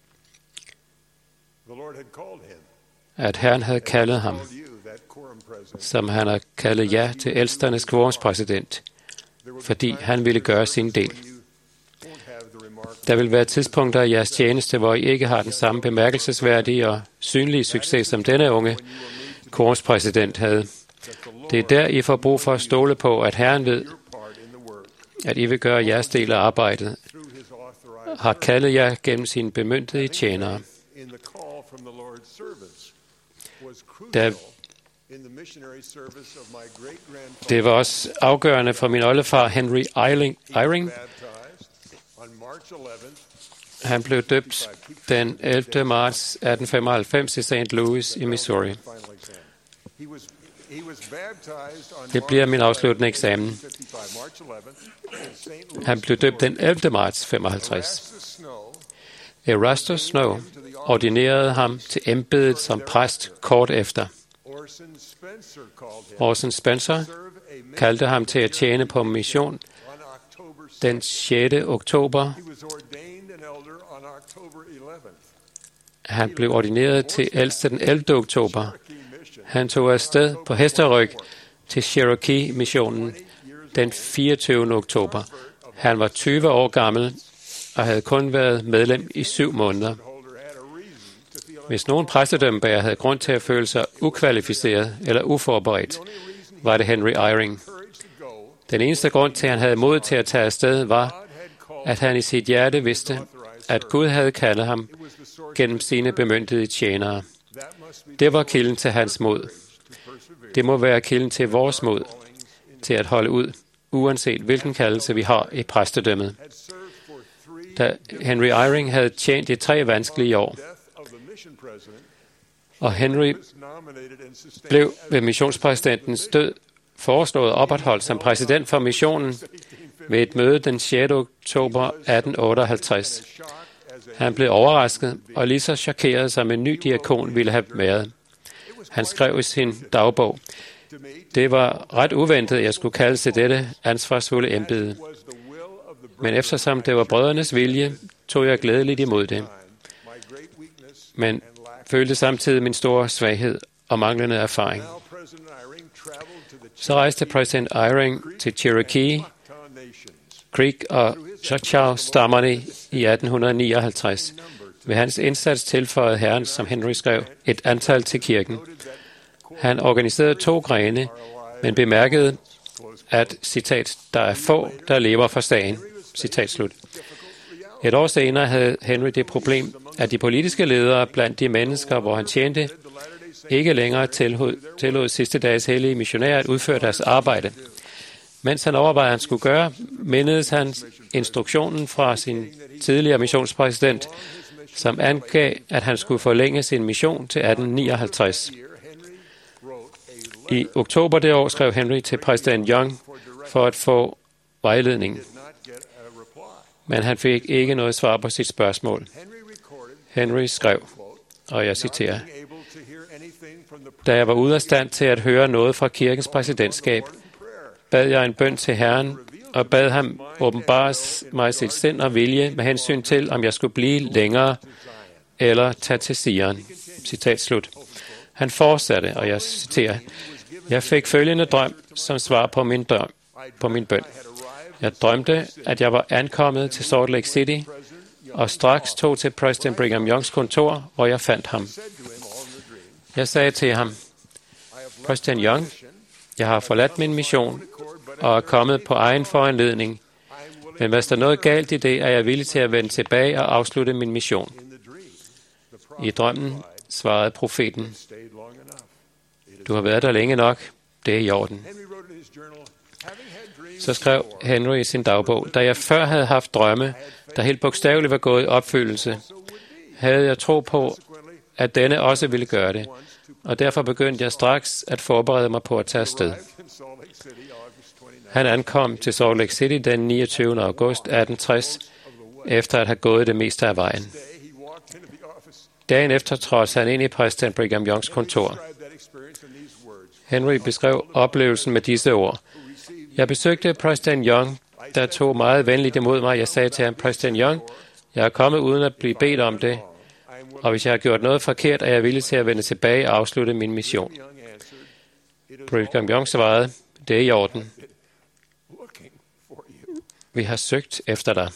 at Herren havde kaldet ham, som han har kaldet jer til ældsternes kvorumspræsident, fordi han ville gøre sin del. Der vil være tidspunkter i jeres tjeneste, hvor I ikke har den samme bemærkelsesværdige og synlige succes, som denne unge kvorumspræsident havde. Det er der, I får brug for at stole på, at Herren ved, at I vil gøre jeres del af arbejdet, har kaldet jer gennem sine bemyndigede tjenere. Det var også afgørende for min oldefar Henry Eyring. Han blev døbt den 11. marts 1895 i St. Louis i Missouri. Det bliver min afsluttende eksamen. Han blev døbt den 11. marts 55. Erastus Snow ordinerede ham til embedet som præst kort efter. Orson Spencer kaldte ham til at tjene på mission den 6. oktober. Han blev ordineret til ældste den 11. oktober. Han tog afsted på hesteryg til Cherokee-missionen den 24. oktober. Han var 20 år gammel og havde kun været medlem i 7 måneder. Hvis nogen præstedømmebærer havde grund til at føle sig ukvalificeret eller uforberedt, var det Henry Eyring. Den eneste grund til, at han havde mod til at tage afsted, var, at han i sit hjerte vidste, at Gud havde kaldet ham gennem sine bemyndigede tjenere. Det var kilden til hans mod. Det må være kilden til vores mod, til at holde ud, uanset hvilken kaldelse vi har i præstedømmet. Da Henry Eyring havde tjent i 3 vanskelige år, og Henry blev ved missionspræsidentens død foreslået opretholdt som præsident for missionen ved et møde den 6. oktober 1858. Han blev overrasket og lige så chokeret, som en ny diakon ville have været. Han skrev i sin dagbog, det var ret uventet, at jeg skulle kaldes til dette ansvarsfulde embede. Men eftersom det var brødrenes vilje, tog jeg glædeligt imod det. Men følte samtidig min store svaghed og manglende erfaring. Så rejste præsident Eyring til Cherokee, Creek og Choctaw-stammerne i 1859. Ved hans indsats tilføjede Herren, som Henry skrev, et antal til kirken. Han organiserede 2 grene, men bemærkede, at, citat, der er få, der lever for sagen, citat slut. Et år senere havde Henry det problem, at de politiske ledere blandt de mennesker, hvor han tjente, ikke længere tillod sidste dages hellige missionærer at udføre deres arbejde. Mens han overvejede, hvad han skulle gøre, mindedes han instruktionen fra sin tidligere missionspræsident, som angav, at han skulle forlænge sin mission til 1859. I oktober det år skrev Henry til præsident Young for at få vejledning. Men han fik ikke noget svar på sit spørgsmål. Henry skrev, og jeg citerer, da jeg var ude af stand til at høre noget fra kirkens præsidentskab, bad jeg en bøn til Herren, og bad ham åbenbare mig sit sind og vilje med hensyn til, om jeg skulle blive længere eller tage til Sion. Citat slut. Han fortsatte, og jeg citerer, jeg fik følgende drøm som svar på min bøn. Jeg drømte, at jeg var ankommet til Salt Lake City, og straks tog til præsident Brigham Youngs kontor, hvor jeg fandt ham. Jeg sagde til ham, præsident Young, jeg har forladt min mission og er kommet på egen foranledning, men hvis der er noget galt i det, er jeg villig til at vende tilbage og afslutte min mission. I drømmen svarede profeten, du har været der længe nok, det er i orden. Så skrev Henry i sin dagbog, da jeg før havde haft drømme, der helt bogstaveligt var gået i opfyldelse, havde jeg tro på, at denne også ville gøre det, og derfor begyndte jeg straks at forberede mig på at tage afsted. Han ankom til Salt Lake City den 29. august 1860, efter at have gået det meste af vejen. Dagen efter trådte han ind i præsident Brigham Youngs kontor. Henry beskrev oplevelsen med disse ord. Jeg besøgte præsident Young, der tog meget venligt imod mig. Jeg sagde til ham, præsident Young, jeg er kommet uden at blive bedt om det, og hvis jeg har gjort noget forkert, er jeg villig til at vende tilbage og afslutte min mission. Brigham Young svarede, det er i orden. Vi har søgt efter dig.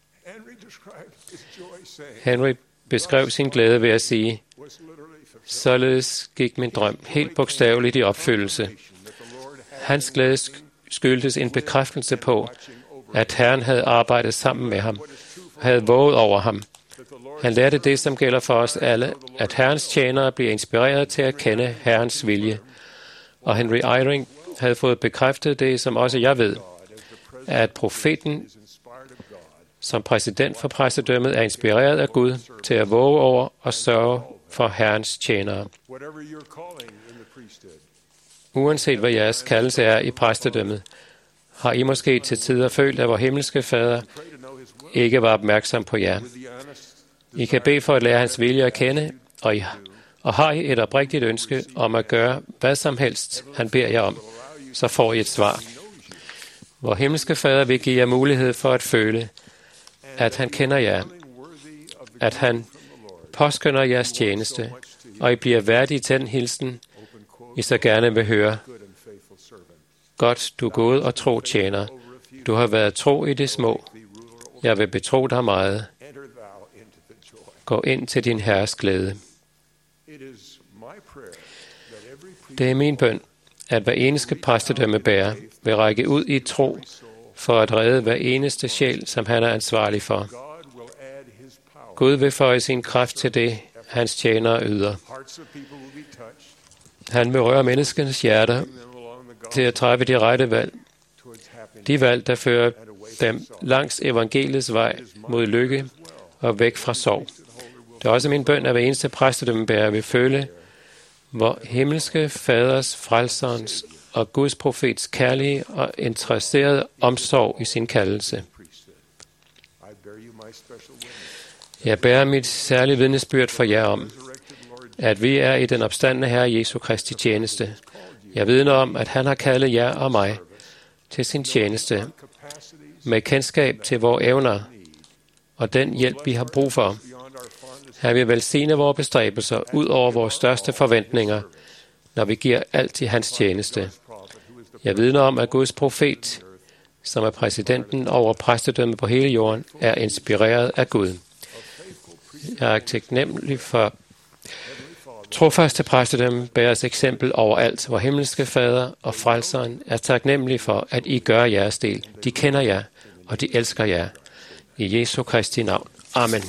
Henry beskrev sin glæde ved at sige, således gik min drøm helt bogstaveligt i opfyldelse. Hans glæde skyldtes en bekræftelse på, at Herren havde arbejdet sammen med ham, og havde våget over ham. Han lærte det, som gælder for os alle, at Herrens tjenere bliver inspireret til at kende Herrens vilje. Og Henry Eyring havde fået bekræftet det, som også jeg ved, at profeten som præsident for præstedømmet er inspireret af Gud til at våge over og sørge for Herrens tjenere. Uanset hvad jeres kaldelse er i præstedømmet, har I måske til tider følt, at vor himmelske Fader ikke var opmærksom på jer. I kan bede for at lære hans vilje at kende, og har I et oprigtigt ønske om at gøre hvad som helst, han beder jer om, så får I et svar. Vor himmelske Fader vil give jer mulighed for at føle, at han kender jer, at han påskynder jeres tjeneste, og I bliver værdige til den hilsen, I så gerne vil høre. Godt, du god og tro tjener. Du har været tro i det små. Jeg vil betro dig meget. Gå ind til din Herres glæde. Det er min bøn, at hver eneste præstedømmebærer vil række ud i tro for at redde hver eneste sjæl, som han er ansvarlig for. Gud vil føje sin kraft til det, hans tjenere yder. Han vil røre menneskenes hjerter til at træffe de rette valg. De valg, der fører dem langs evangeliets vej mod lykke og væk fra sorg. Det er også min bøn, at hver eneste præstedømmebærer vil føle, hvor himmelske Faders, Frelserens og Guds profets kærlige og interesserede omsorg i sin kaldelse. Jeg bærer mit særlige vidnesbyrd for jer om, at vi er i den opstandne Herre Jesu Kristi tjeneste. Jeg vidner om, at han har kaldet jer og mig til sin tjeneste med kendskab til vores evner og den hjælp, vi har brug for. Han vil velsigne vores bestræbelser ud over vores største forventninger, når vi giver alt i hans tjeneste. Jeg vidner om, at Guds profet, som er præsidenten over præstedømmet på hele jorden, er inspireret af Gud. Jeg er taknemmelig for trofaste præstedømme, bæres eksempel overalt, hvor himmelske Fader og Frelseren er taknemmelig for, at I gør jeres del. De kender jer, og de elsker jer. I Jesu Kristi navn. Amen.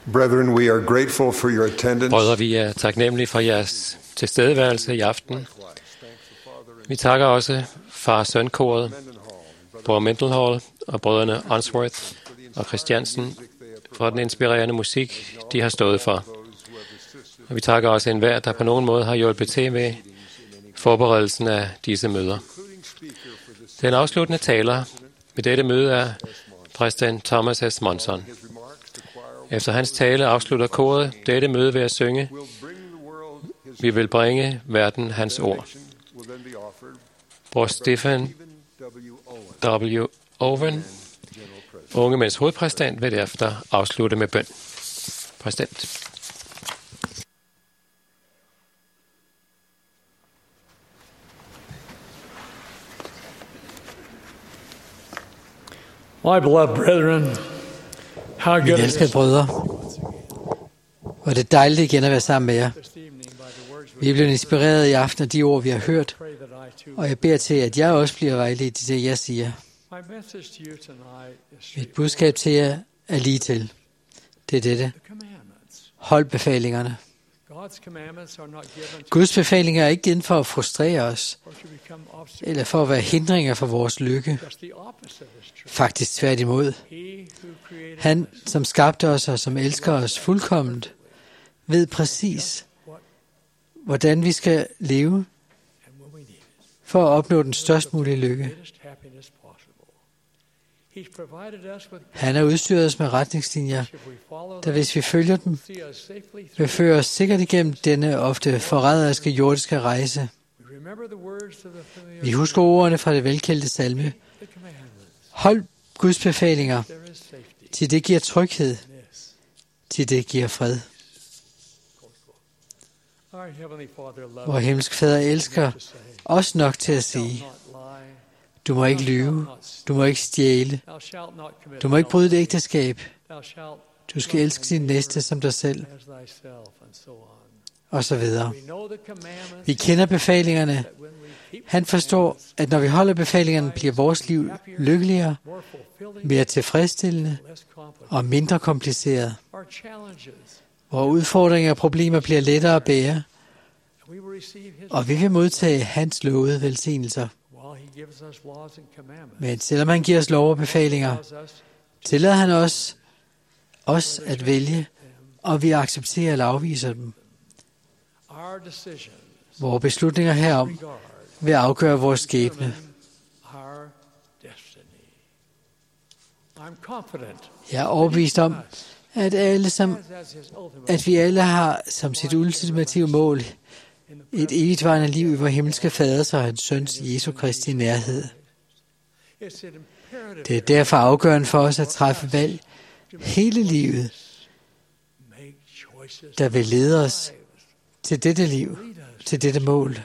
Brethren, we are grateful for your attendance. Brødre, vi er taknemmelige for jeres tilstedeværelse i aften. Vi takker også far-søn-koret, bror Mendenhall og brødrene Unsworth og Christiansen for den inspirerende musik, de har stået for. Og vi takker også enhver, der på nogen måde har hjulpet til med forberedelsen af disse møder. Den afsluttende taler ved dette møde er præsident Thomas S. Monson. Efter hans tale afslutter koret dette møde ved at synge: Vi vil bringe verden hans ord. Bror Stephen W. Owen, unge mænds hovedpræsident, vil derefter afslutte med bøn. Præsident. My beloved brethren, how good Mine it elskede is brødre, hvor er det dejligt igen at være sammen med jer. Vi er blevet inspireret i aften af de ord, vi har hørt, og jeg beder til, at jeg også bliver vejledt i det, jeg siger. Mit budskab til jer er lige til. Det er dette. Hold befalingerne. Guds befalinger er ikke givet for at frustrere os, eller for at være hindringer for vores lykke. Faktisk tværtimod. Han, som skabte os og som elsker os fuldkomment, ved præcis, hvordan vi skal leve for at opnå den størst mulige lykke. Han har udstyret os med retningslinjer, der hvis vi følger dem, vil føre os sikkert igennem denne ofte forræderiske jordiske rejse. Vi husker ordene fra det velkendte salme. Hold Guds befalinger, til det giver tryghed, til det giver fred. Vor himmelske Fader elsker os nok til at sige: Du må ikke lyve, du må ikke stjæle, du må ikke bryde et ægteskab, du skal elske din næste som dig selv, og så videre. Vi kender befalingerne. Han forstår, at når vi holder befalingerne, bliver vores liv lykkeligere, mere tilfredsstillende og mindre kompliceret. Vores udfordringer og problemer bliver lettere at bære, og vi vil modtage hans lovede velsignelser. Men selvom han giver os lov og befalinger, tillader han os at vælge, og vi accepterer eller afviser dem. Vores beslutninger herom vil afgøre vores skæbne. Jeg er overbevist om, at vi alle har som sit ultimative mål et evigtvarende liv i vor himmelske Faders og hans Søns Jesu Kristi nærhed. Det er derfor afgørende for os at træffe valg hele livet, der vil lede os til dette liv, til dette mål.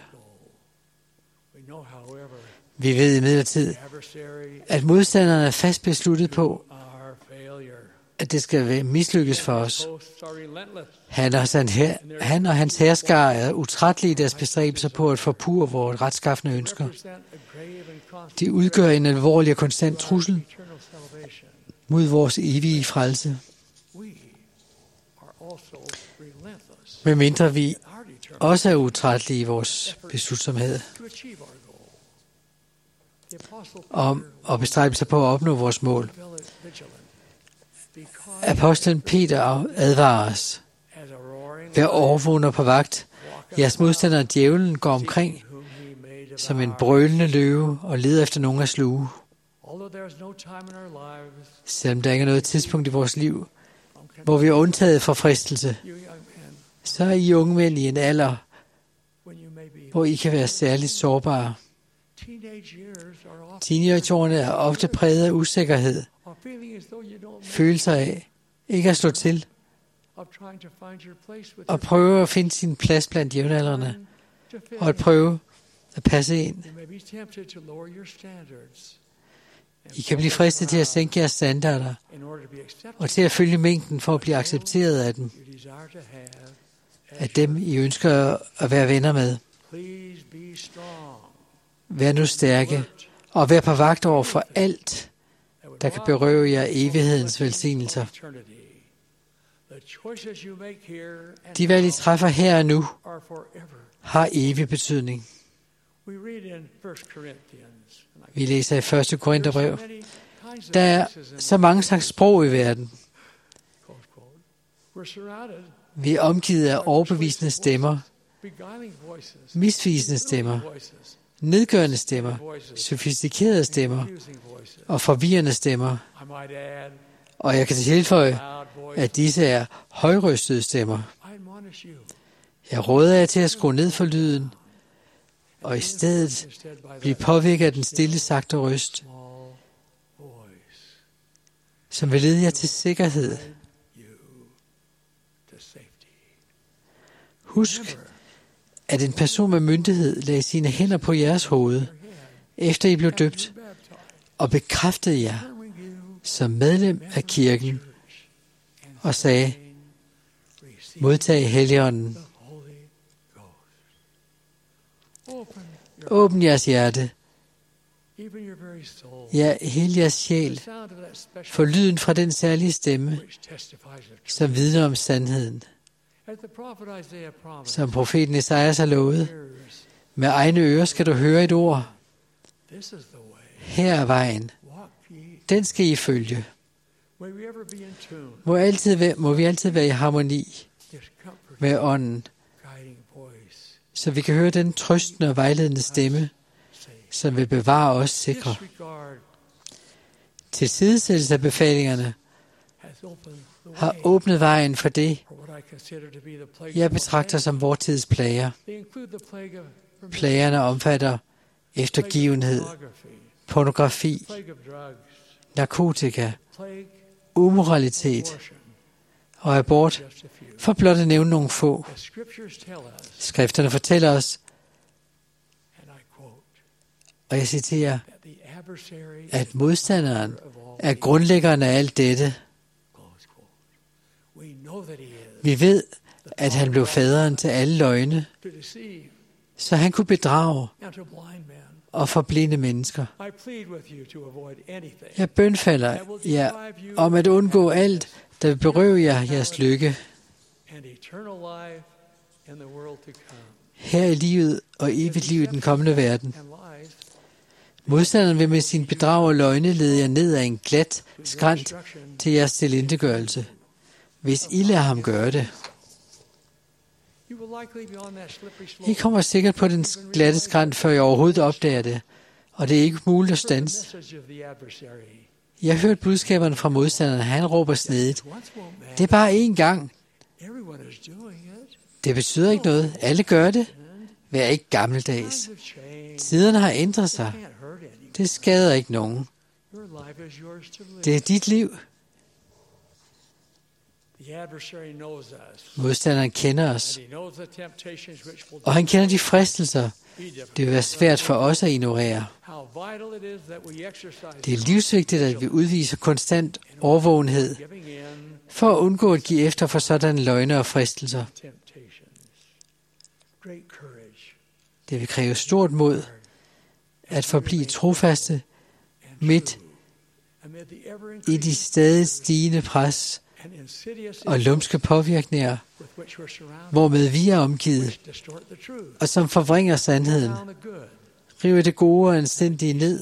Vi ved imidlertid, at modstanderne er fast besluttet på, at det skal mislykkes for os. Han og hans herskare er utrættelige i deres bestræbelser på at forpurre vores retskaffende ønsker. De udgør en alvorlig og konstant trussel mod vores evige frelse. Medmindre vi også er utrættelige i vores beslutsomhed om at bestræbe sig på at opnå vores mål. Apostlen Peter advarer os. Vær årvågen og på vagt. Jeres modstander, djævlen, går omkring som en brølende løve og leder efter nogen at sluge. Selvom der ikke er noget tidspunkt i vores liv, hvor vi er undtaget fra fristelse, så er I unge mænd i en alder, hvor I kan være særligt sårbare. Teenageårene er ofte præget af usikkerhed, følelser af ikke at slå til, og prøve at finde sin plads blandt jævnaldrende, og at prøve at passe ind. I kan blive fristet til at sænke jeres standarder, og til at følge mængden for at blive accepteret af dem, I ønsker at være venner med. Vær nu stærke, og vær på vagt over for alt, der kan berøve jer evighedens velsignelser. De valg, I træffer her og nu, har evig betydning. Vi læser i 1. Korintherbrev. Der er så mange slags sprog i verden. Vi er omgivet af overbevisende stemmer, misvisende stemmer, nedgørende stemmer, sofistikerede stemmer og forvirrende stemmer. Og jeg kan tilføje, at disse er højrøstede stemmer. Jeg råder jer til at skrue ned for lyden, og i stedet blive påvirket af den stille, sagte røst, som vil lede jer til sikkerhed. Husk, at en person med myndighed lagde sine hænder på jeres hoved, efter I blev døbt, og bekræftede jer som medlem af kirken, og sagde, modtag Helligånden. Åbn jeres hjerte, ja, hele jeres sjæl, for lyden fra den særlige stemme, som vidner om sandheden. Som profeten Esajas har lovet, med egne ører skal du høre et ord. Her er vejen. Den skal I følge. Må vi altid være i harmoni med ånden, så vi kan høre den trøstende og vejledende stemme, som vil bevare os sikre. Tilsidesættelse af befalingerne har åbnet vejen for det, jeg betragter som vor tids plager. Plagerne omfatter eftergivenhed, pornografi, narkotika, umoralitet og abort, for blot at nævne nogle få. Skrifterne fortæller os, og jeg citerer, at modstanderen er grundlæggeren af alt dette. Vi ved, at han blev faderen til alle løgne, så han kunne bedrage og forblinde mennesker. Jeg bønfalder jer om at undgå alt, der vil berøve jer jeres lykke her i livet og evigt liv i den kommende verden. Modstanderen vil med sin bedrag og løgne lede jer ned ad en glat skrænt til jeres tilintetgørelse, hvis I lader ham gøre det. I kommer sikkert på den glatte skrænt, før I overhovedet opdager det, og det er ikke muligt at standse. Jeg har hørt budskaberne fra modstanderen, han råber snedigt. Det er bare én gang. Det betyder ikke noget. Alle gør det. Vær ikke gammeldags. Tiderne har ændret sig. Det skader ikke nogen. Det er dit liv. Modstanderen kender os, og han kender de fristelser, det vil være svært for os at ignorere. Det er livsvigtigt, at vi udviser konstant overvågenhed, for at undgå at give efter for sådanne løgne og fristelser. Det vil kræve stort mod at forblive trofaste midt i de stadig stigende pres og lumske påvirkninger, hvormed vi er omgivet, og som forvrænger sandheden, river det gode og anstændige ned,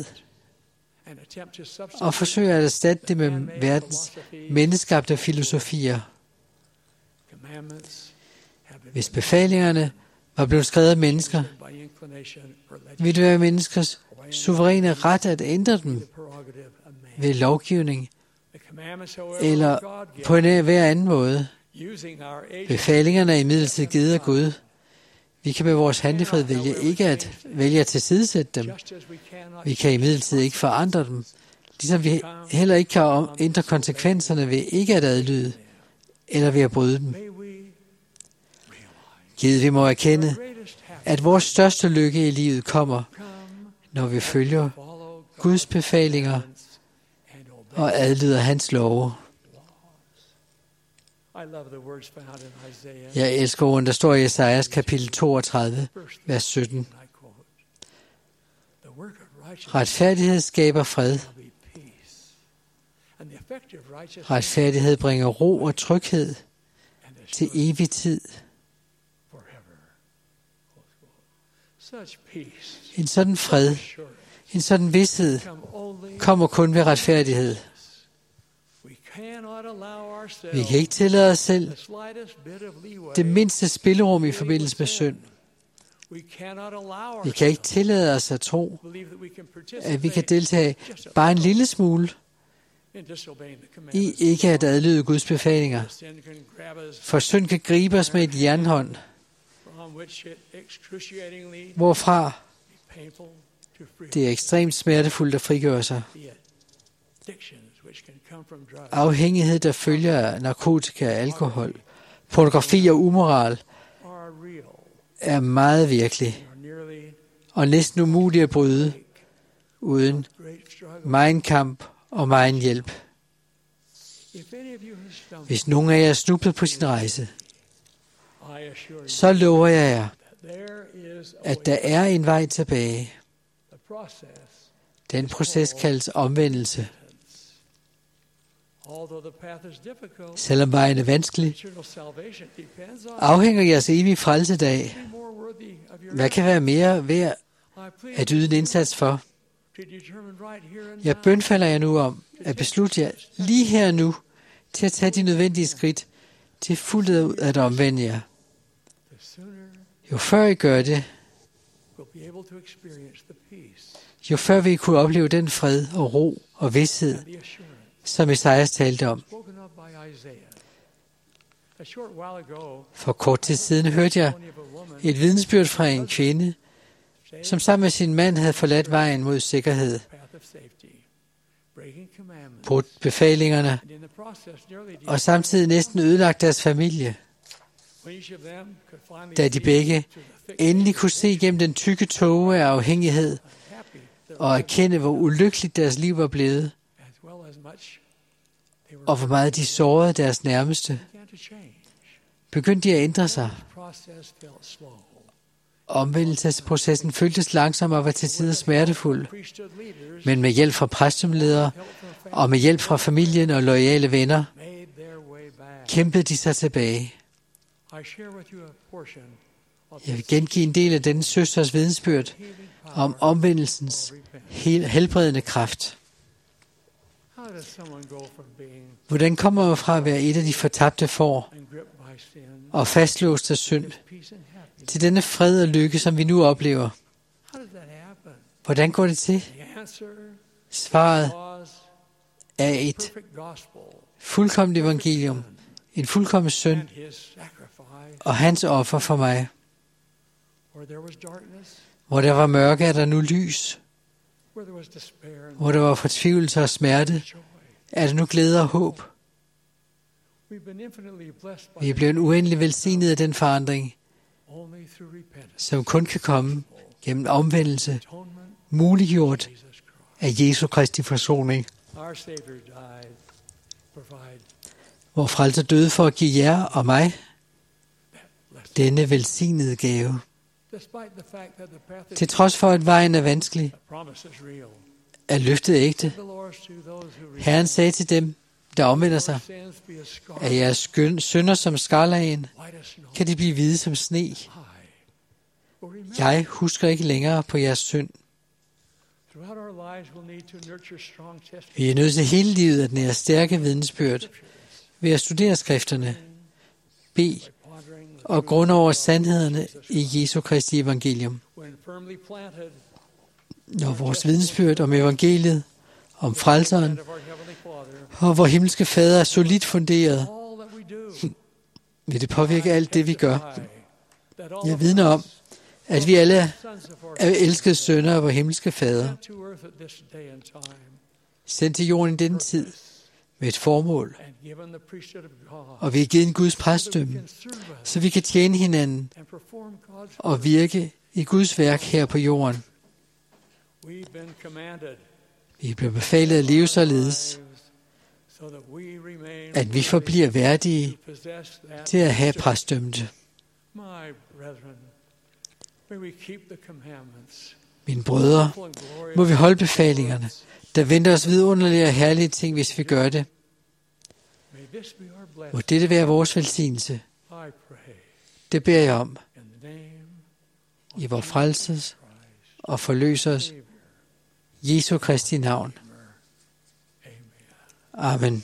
og forsøger at erstatte det med verdens menneskeskabte filosofier. Hvis befalingerne var blevet skrevet af mennesker, ville det være menneskers suveræne ret at ændre dem ved lovgivning eller på en hver anden måde. Befalingerne er imidlertid givet af Gud. Vi kan med vores handlefrihed vælge at tilsidesætte dem. Vi kan imidlertid ikke forandre dem, ligesom vi heller ikke kan ændre konsekvenserne ved ikke at adlyde eller ved at bryde dem. Givet vi må erkende, at vores største lykke i livet kommer, når vi følger Guds befalinger og adlyder hans love. Jeg elsker ordene, der står i Esajas kapitel 32, vers 17. Retfærdighed skaber fred. Retfærdighed bringer ro og tryghed til evig tid. En sådan fred, en sådan vished, kommer kun ved retfærdighed. Vi kan ikke tillade os selv det mindste spillerum i forbindelse med synd. Vi kan ikke tillade os at tro, at vi kan deltage bare en lille smule i ikke at adlyde Guds befalinger. For synd kan gribe os med et jernhånd, hvorfra det er ekstremt smertefuldt at frigøre sig. Afhængighed, der følger af narkotika, alkohol, pornografi og umoral, er meget virkelig og næsten umulig at bryde uden megen kamp og megen hjælp. Hvis nogen af jer er snublet på sin rejse, så lover jeg jer, at der er en vej tilbage. Den proces kaldes omvendelse. Selvom vejen er vanskelig, afhænger jeres evige frelse af, hvad kan være mere værd at yde en indsats for. Jeg bønfalder jer nu om at beslutte jer lige her nu til at tage de nødvendige skridt til fuldt at omvende jer. Jo før I gør det, jo før vi kunne opleve den fred og ro og vished, som Esajas talte om. For kort tid siden hørte jeg et vidnesbyrd fra en kvinde, som sammen med sin mand havde forladt vejen mod sikkerhed, brudt befalingerne og samtidig næsten ødelagt deres familie. Da de begge endelig kunne se gennem den tykke tåge af afhængighed og erkende, hvor ulykkeligt deres liv var blevet, og hvor meget de sårede deres nærmeste, begyndte de at ændre sig. Omvendelsesprocessen føltes langsom og var til tider smertefuld, men med hjælp fra præstemledere og med hjælp fra familien og loyale venner, kæmpede de sig tilbage. Jeg vil gengive en del af denne søsters vidensbyrd om omvendelsens helbredende kraft. Hvordan kommer man fra at være et af de fortabte får og fastlåst af synd til denne fred og lykke, som vi nu oplever? Hvordan går det til? Svaret er et fuldkomment evangelium, en fuldkommen søn og hans offer for mig. Hvor der var mørke, er der nu lys. Hvor der var fortvivlelse og smerte, er der nu glæde og håb. Vi er blevet uendelig velsignet af den forandring, som kun kan komme gennem omvendelse, muliggjort af Jesu Kristi forsoning. Hvor frelser døde for at give jer og mig denne velsignede gave. Til trods for, at vejen er vanskelig, er løftet ægte. Herren sagde til dem, der omvender sig, at jeres synder som skarlagen, kan de blive hvide som sne. Jeg husker ikke længere på jeres synd. Vi er nødt til hele livet at nære stærke vidensbyrd ved at studere skrifterne, bede og grunde over sandhederne i Jesu Kristi evangelium. Når vores vidensbyrd om evangeliet, om frelseren og vor himmelske fader er solidt funderet, vil det påvirke alt det, vi gør. Jeg vidner om, at vi alle er elskede sønner af vor himmelske fader, sendt til jorden i denne tid med et formål, og vi er givet en Guds præstdømme, så vi kan tjene hinanden og virke i Guds værk her på jorden. Vi bliver befalet at leve således, at vi forbliver værdige til at have præstdømte. Mine brødre, må vi holde befalingerne, der venter os vidunderlige og herlige ting, hvis vi gør det. Må dette være vores velsignelse Det beder jeg om i vor frelses og forløsers Jesu Kristi navn. Amen.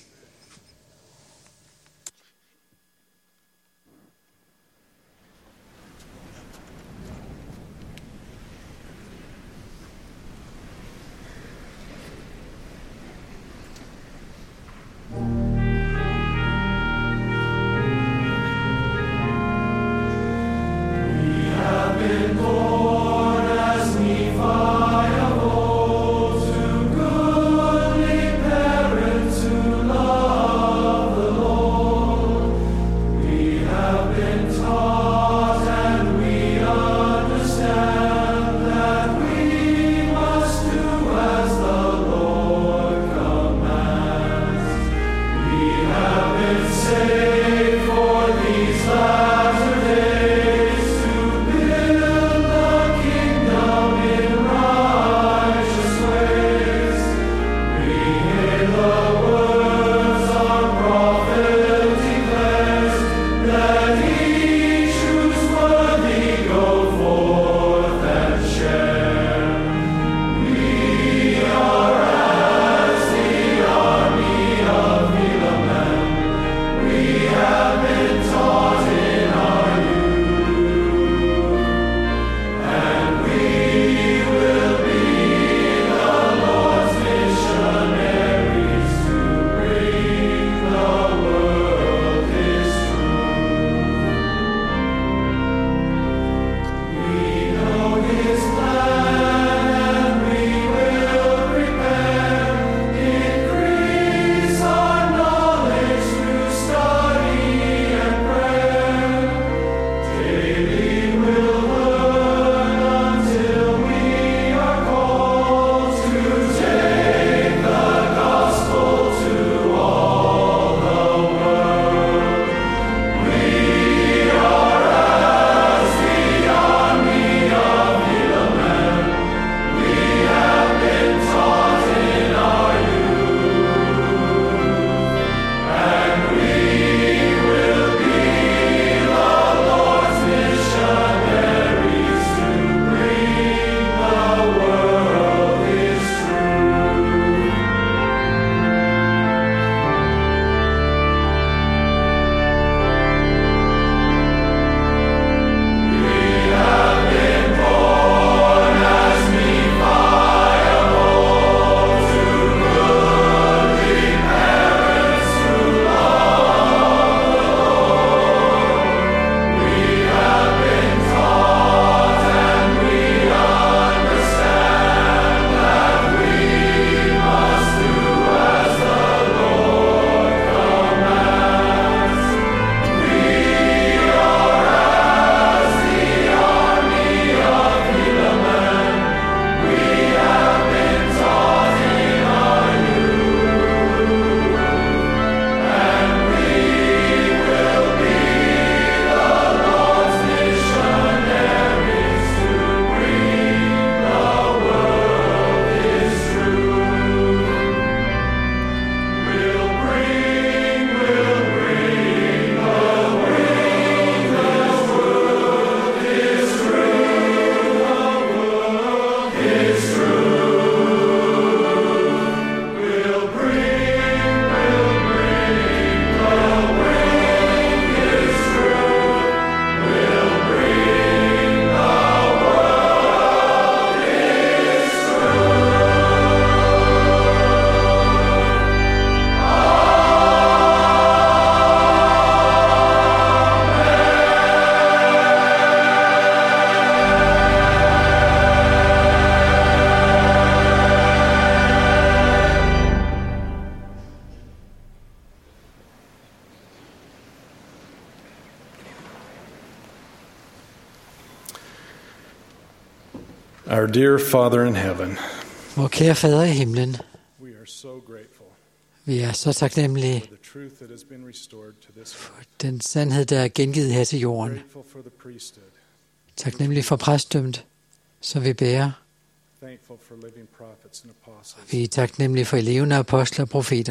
Our dear Father in heaven, Vor kære Fader i himlen, we are so grateful vi er så taknemmelige for the truth that has been restored to this for earth. den sandhed, der er gengivet her til jorden. Grateful for the priesthood. Taknemmelige for præstdømmet, som vi bærer. Thankful for living prophets and apostles. Vi er taknemmelige for levende apostler og profeter.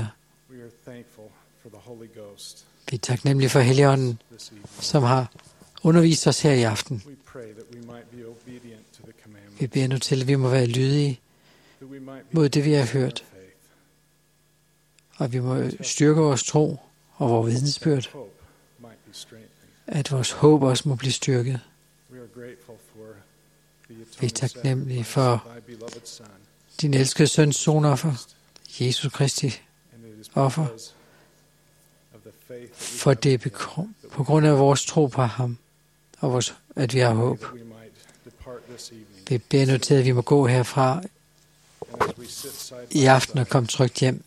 Vi er taknemmelige for Helligånden, som har undervist os her i aften. Vi beder nu til, at vi må være lydige mod det, vi har hørt. Og vi må styrke vores tro og vores vidnesbyrd. At vores håb også må blive styrket. Vi er taknemmelige for din elskede søns sonoffer, Jesus Kristi offer. For det er på grund af vores tro på ham, og at vi har håb. Vi beder nu til, at vi må gå herfra i aften og komme trygt hjem.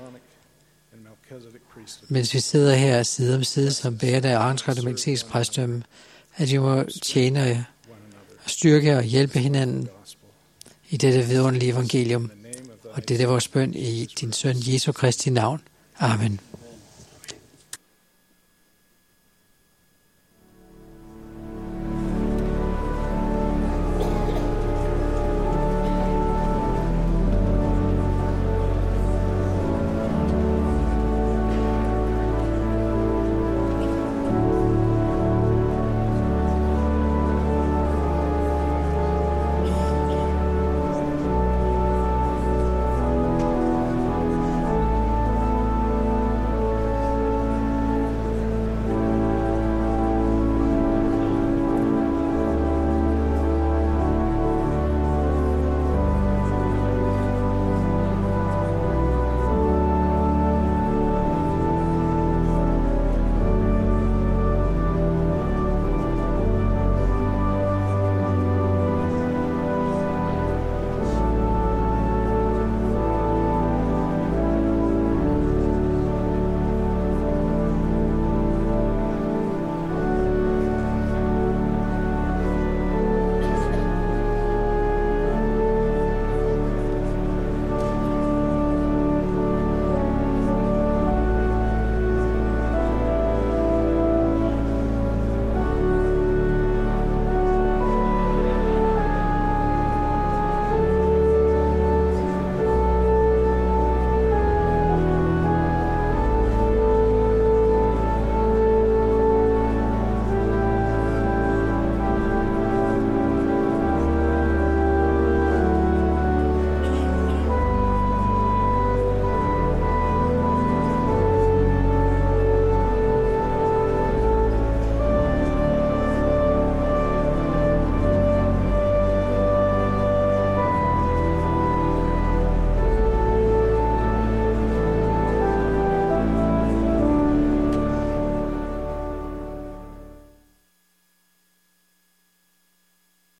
Mens vi sidder her side om side som bærere af Arons og Melkisedeks præstdømme, at vi må tjene og styrke og hjælpe hinanden i dette vidunderlige evangelium. Og dette er vores bøn i din søn Jesu Kristi navn. Amen.